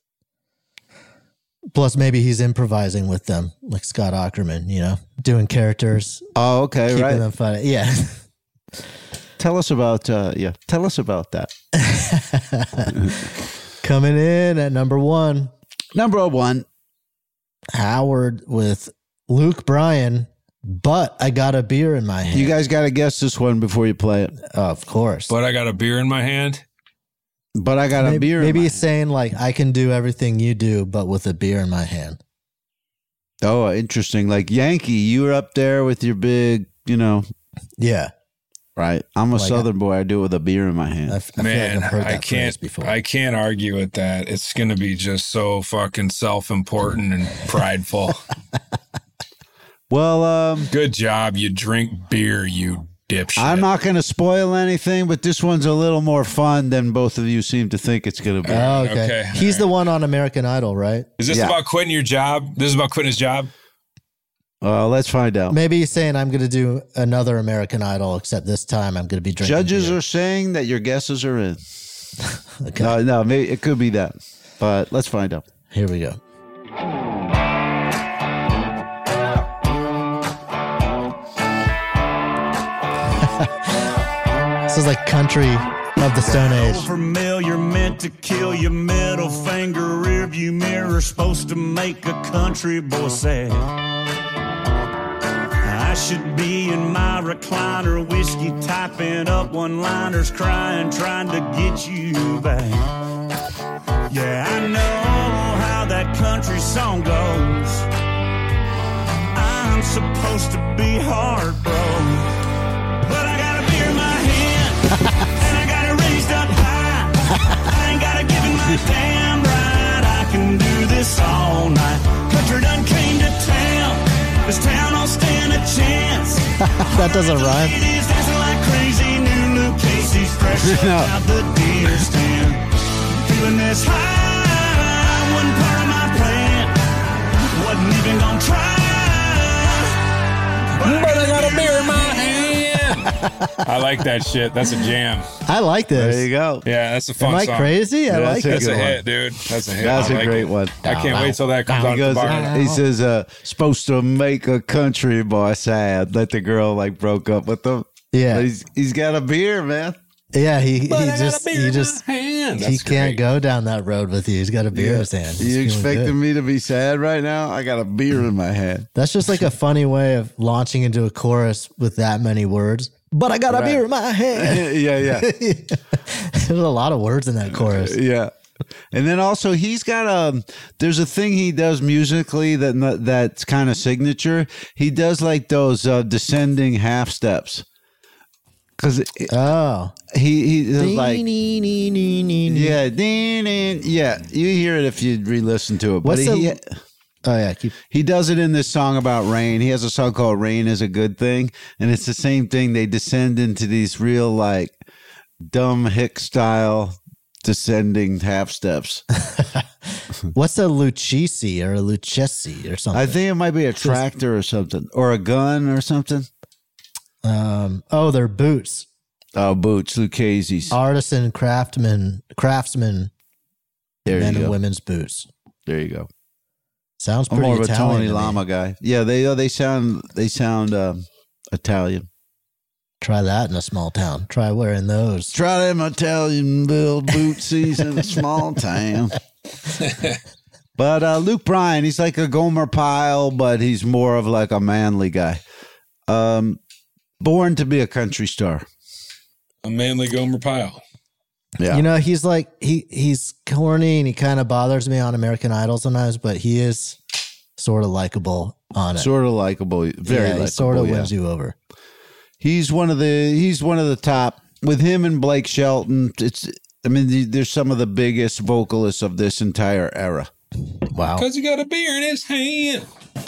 Plus, maybe he's improvising with them, like Scott Aukerman, doing characters. Oh, okay, keeping them funny. Yeah. Tell us about that. Coming in at number 1. Number 1. Howard with Luke Bryan, But I Got a Beer in My Hand. You guys got to guess this one before you play it. Oh, of course. But I Got a Beer in My Hand? But I got a beer in my hand. Maybe he's saying like, I can do everything you do, but with a beer in my hand. Oh, interesting. Like Yankee, you were up there with your big, Yeah. Right. I'm a Southern boy. I do it with a beer in my hand. I feel like I've heard that phrase before. I can't argue with that. It's going to be just so fucking self-important and prideful. Well, good job. You drink beer, you dipshit. I'm not going to spoil anything, but this one's a little more fun than both of you seem to think it's going to be. Oh, okay. He's the one on American Idol, right? Is this about quitting your job? This is about quitting his job? Let's find out. Maybe he's saying I'm going to do another American Idol, except this time I'm going to be drinking Judges beer. are saying that your guesses are in. Okay. No, maybe it could be that. But let's find out. Here we go. This is like country of the Stone Age. Familiar, meant to kill your middle finger, rearview mirror, supposed to make a country boy sad. I should be in my recliner, whiskey typing up one-liners, crying, trying to get you back. Yeah, I know how that country song goes. I'm supposed to be heartbroken, but I got a beer in my hand, and I got it raised up high. I ain't got to give it my damn right. I can do this all night. Country done came to town. This town don't stand a chance. That doesn't rhyme. Ladies dancing like crazy. New Luke Casey's fresh out the deer stand. Feeling this high, wasn't part of my plan. Wasn't even gonna try. But I got a beer in my hand. I like that shit. That's a jam. I like this. There you go. Yeah, that's a fun Am I song. crazy? I like That's it. a hit, dude. That's a hit. That's I a like great it. one. I can't wait till that comes out the bar. He says, supposed to make a country boy sad that the girl like broke up with him. Yeah. But he's got a beer, man. Yeah, he That's he can't great. go down that road with you. He's got a beer in his hand. He's You feeling expecting good. me to be sad right now? I got a beer in my hand. That's just like a funny way of launching into a chorus with that many words. But I got a beer in my hand. Yeah. There's a lot of words in that chorus. Yeah. And then also he's got there's a thing he does musically that's kind of signature. He does like those descending half steps. Cause he does like yeah, you hear it if you re-listen to it. But he does it in this song about rain. He has a song called "Rain Is a Good Thing," and it's the same thing. They descend into these real like dumb hick style descending half steps. What's a Lucchese or a Lucchese or something? I think it might be a tractor or something, or a gun or something. They're boots. Oh, boots, Lucchese's. Artisan, craftsman, There men you and go. women's boots. There you go. Sounds I'm pretty more of a Italian Tony to me. Lama guy. Yeah, they sound Italian. Try that in a small town. Try wearing those. Try them Italian build bootsies in a small town. But Luke Bryan, he's like a Gomer Pyle, but he's more of like a manly guy. Born to be a country star. A manly Gomer Pyle. Yeah. You know, he's like he's corny and he kind of bothers me on American Idol sometimes, but he is sort of likable on it. Sort of likable, very likable. He sort of wins you over. He's one of the top. With him and Blake Shelton, there's some of the biggest vocalists of this entire era. Wow. Because he got a beer in his hand.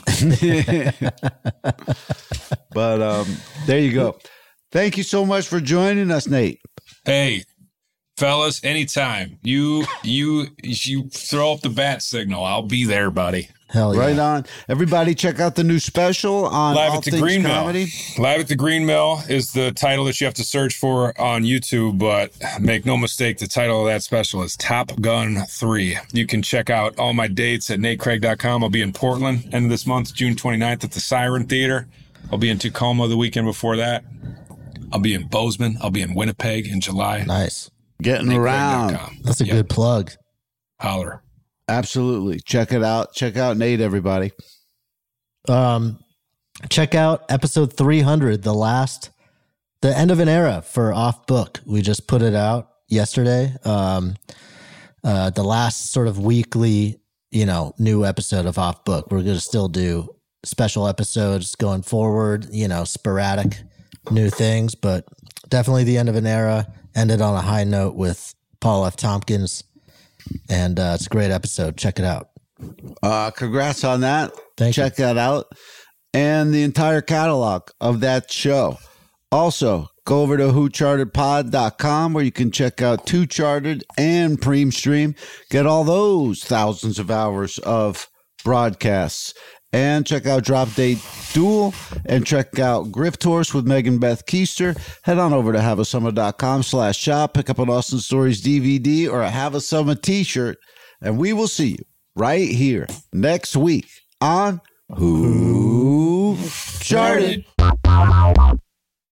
But there you go. Thank you so much for joining us, Nate. Hey, fellas, anytime you throw up the bat signal, I'll be there, buddy. Hell yeah. Right on. Everybody check out the new special on Live All at the Things Green Comedy. Mill. Live at the Green Mill is the title that you have to search for on YouTube, but make no mistake, the title of that special is Top Gun 3. You can check out all my dates at natecraig.com. I'll be in Portland end of this month, June 29th at the Siren Theater. I'll be in Tacoma the weekend before that. I'll be in Bozeman. I'll be in Winnipeg in July. Nice. Getting around. That's a good plug. Holler. Absolutely. Check it out. Check out Nate, everybody. Check out episode 300, the end of an era for Off Book. We just put it out yesterday. The last sort of weekly, new episode of Off Book. We're going to still do special episodes going forward, sporadic new things, but definitely the end of an era. Ended on a high note with Paul F. Tompkins. And it's a great episode. Check it out. Congrats on that. Check that out. And the entire catalog of that show. Also, go over to whochartedpod.com where you can check out Two Charted and Preem Stream. Get all those thousands of hours of broadcasts. And check out Drop Date Duel and check out Grift Horse with Megan Beth Keister. Head on over to haveasummer.com/shop. Pick up an Austin Stories DVD or a Have a Summer t-shirt. And we will see you right here next week on Who Charted.